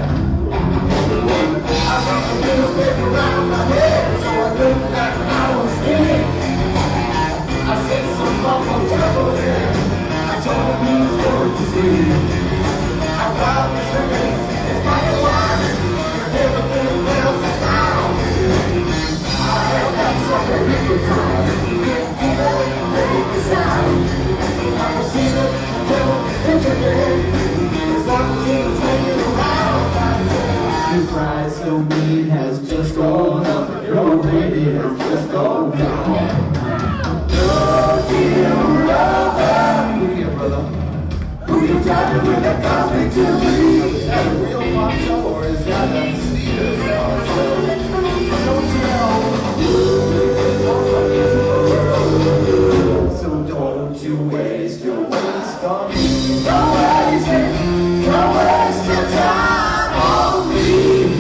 I got the wheels whipping around my head, so I looked like I was dead. I said some awful trouble here. I told him he was going to see. I found this ring, it's my alarm. Everything else is down. I held that sucker in the time. Make a sound. I was seeing the devil picture there. As long as he was hanging around, I said, your pride so mean has just gone up. Your lady has just gone down. Look here, brother. Look here, brother. Who you driving with that cosmic Jubilee? Is that a real macho or is that a Steelers show? Don't you know? So don't you waste your waste on me. Don't waste your time on me.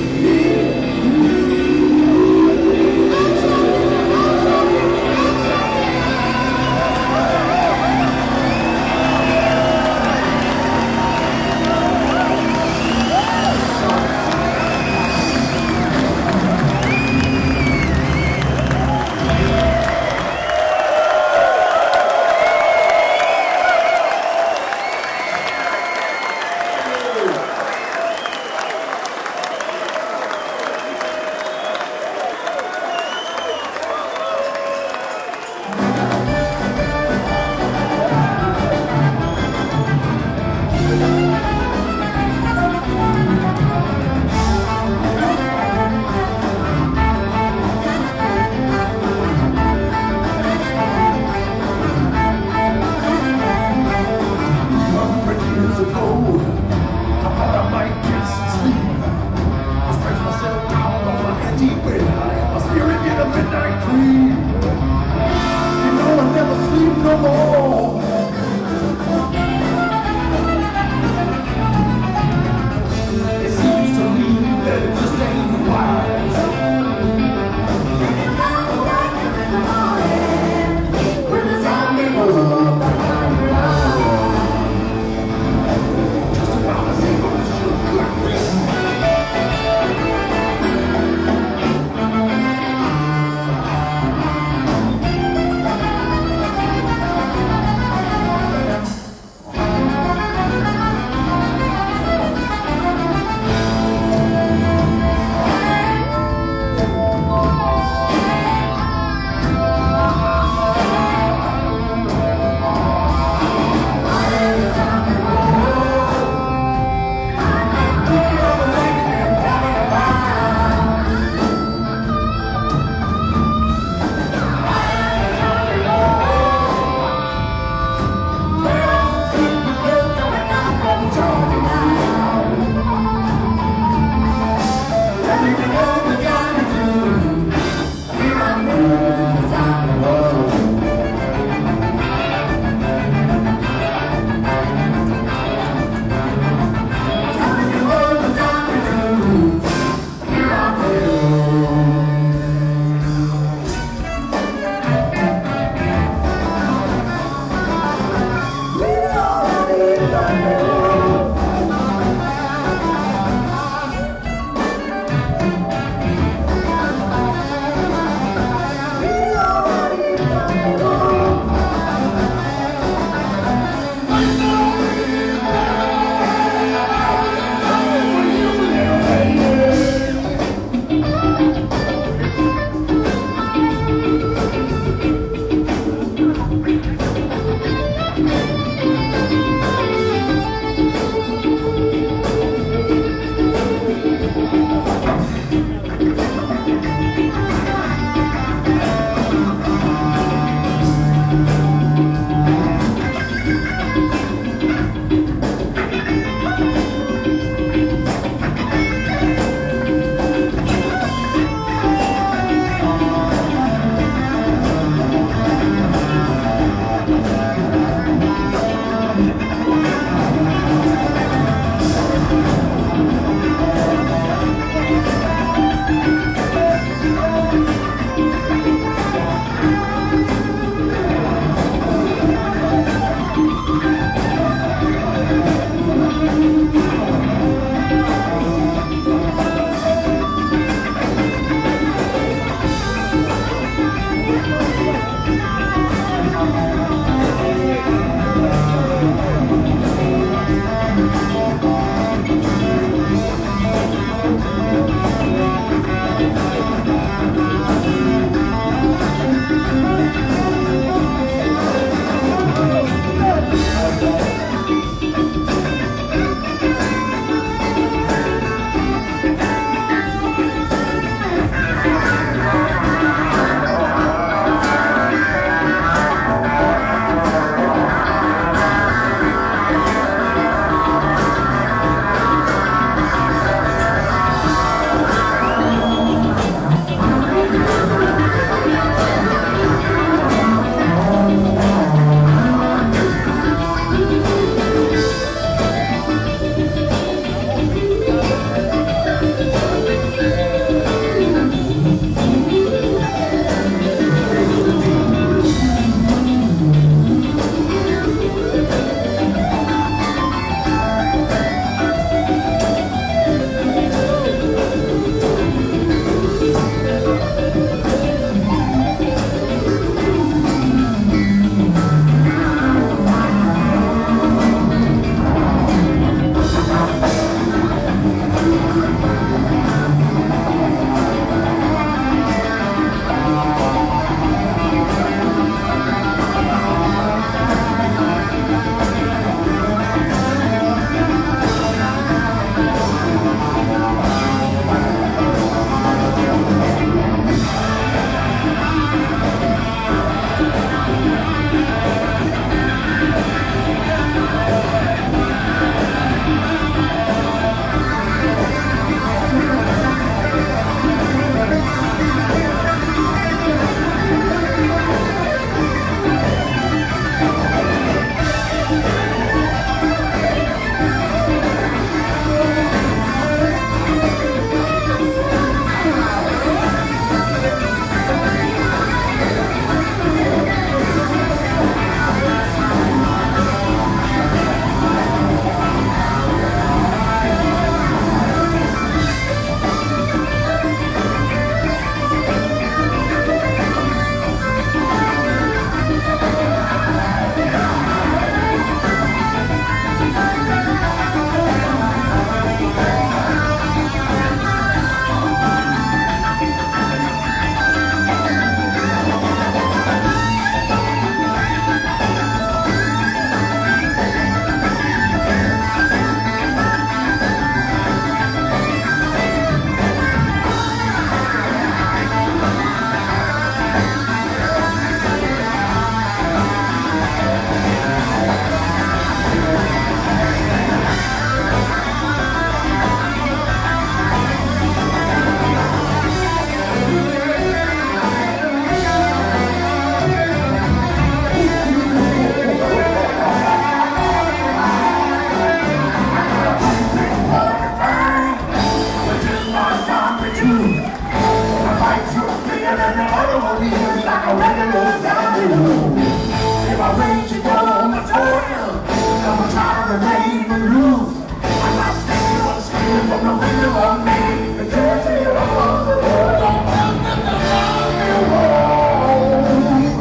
the automobile like a regular zombie. If I rage you go on the toil, I'm try to remain the roof. I'm not standing on screaming from the window on me. The tears in your arms, the world I'm running around you home.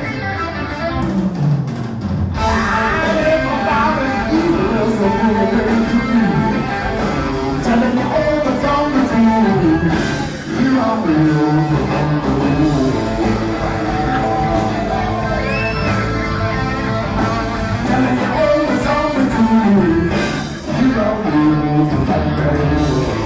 I live about as evil as a good to be. Telling you all the zombies move. You are real for telling you all the zombies move. You are real for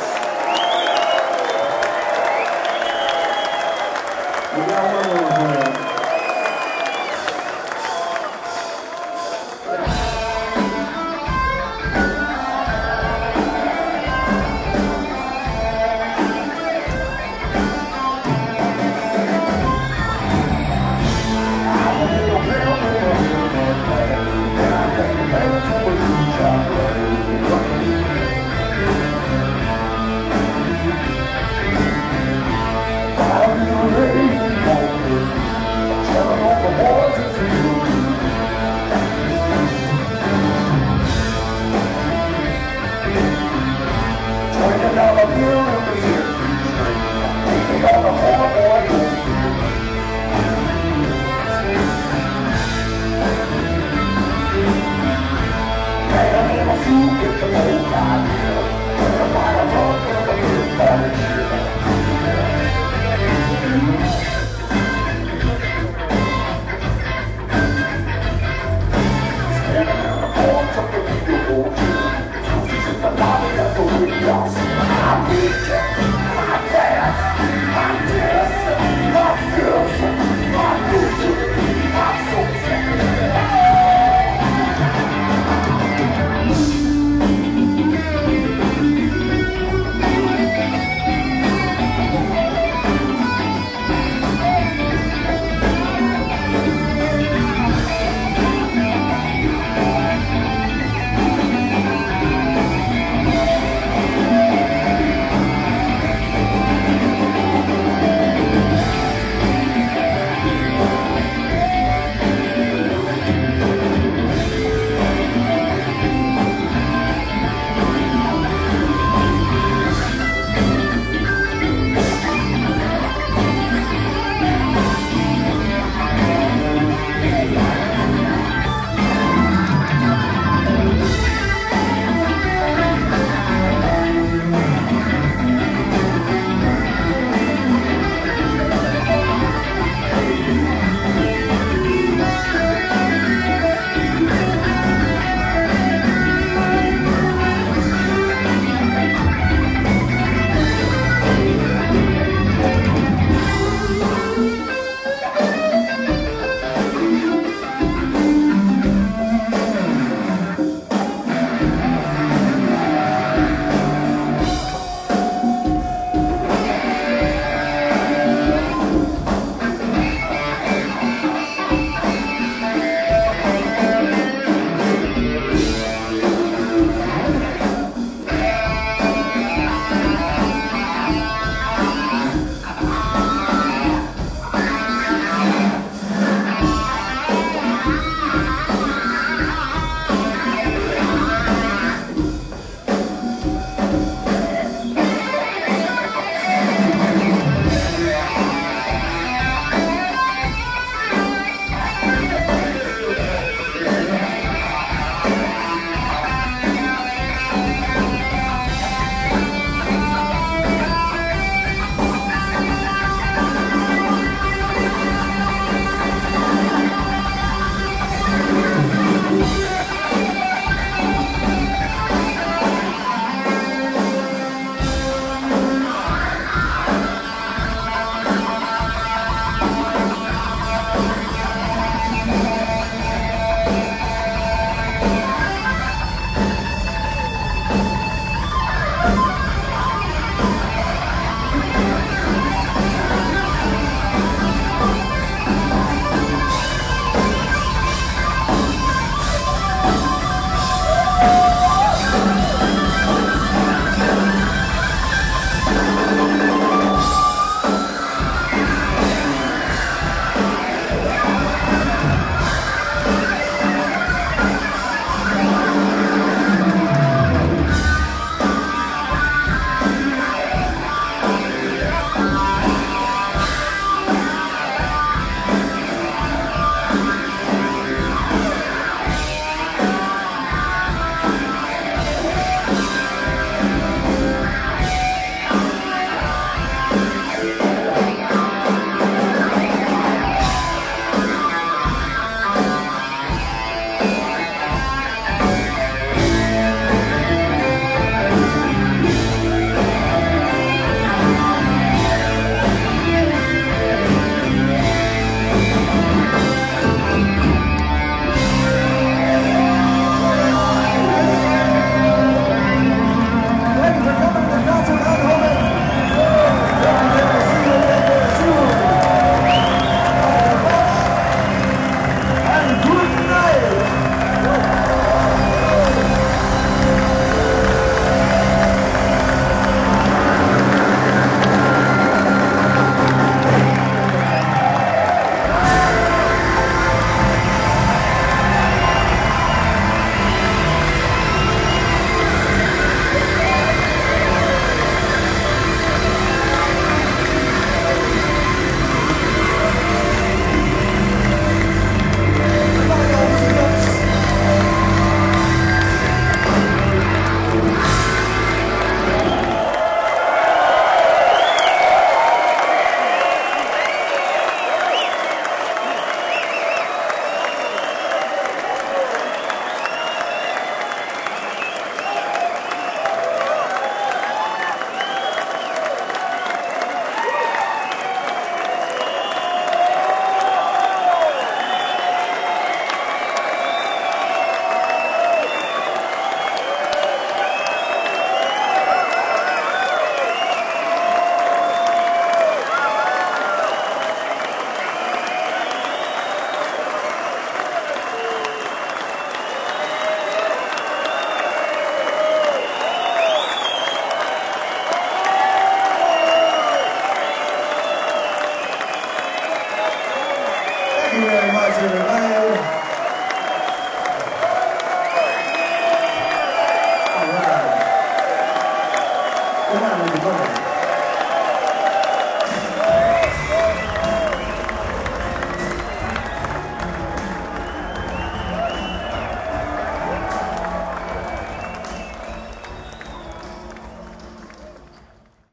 We got one more for you.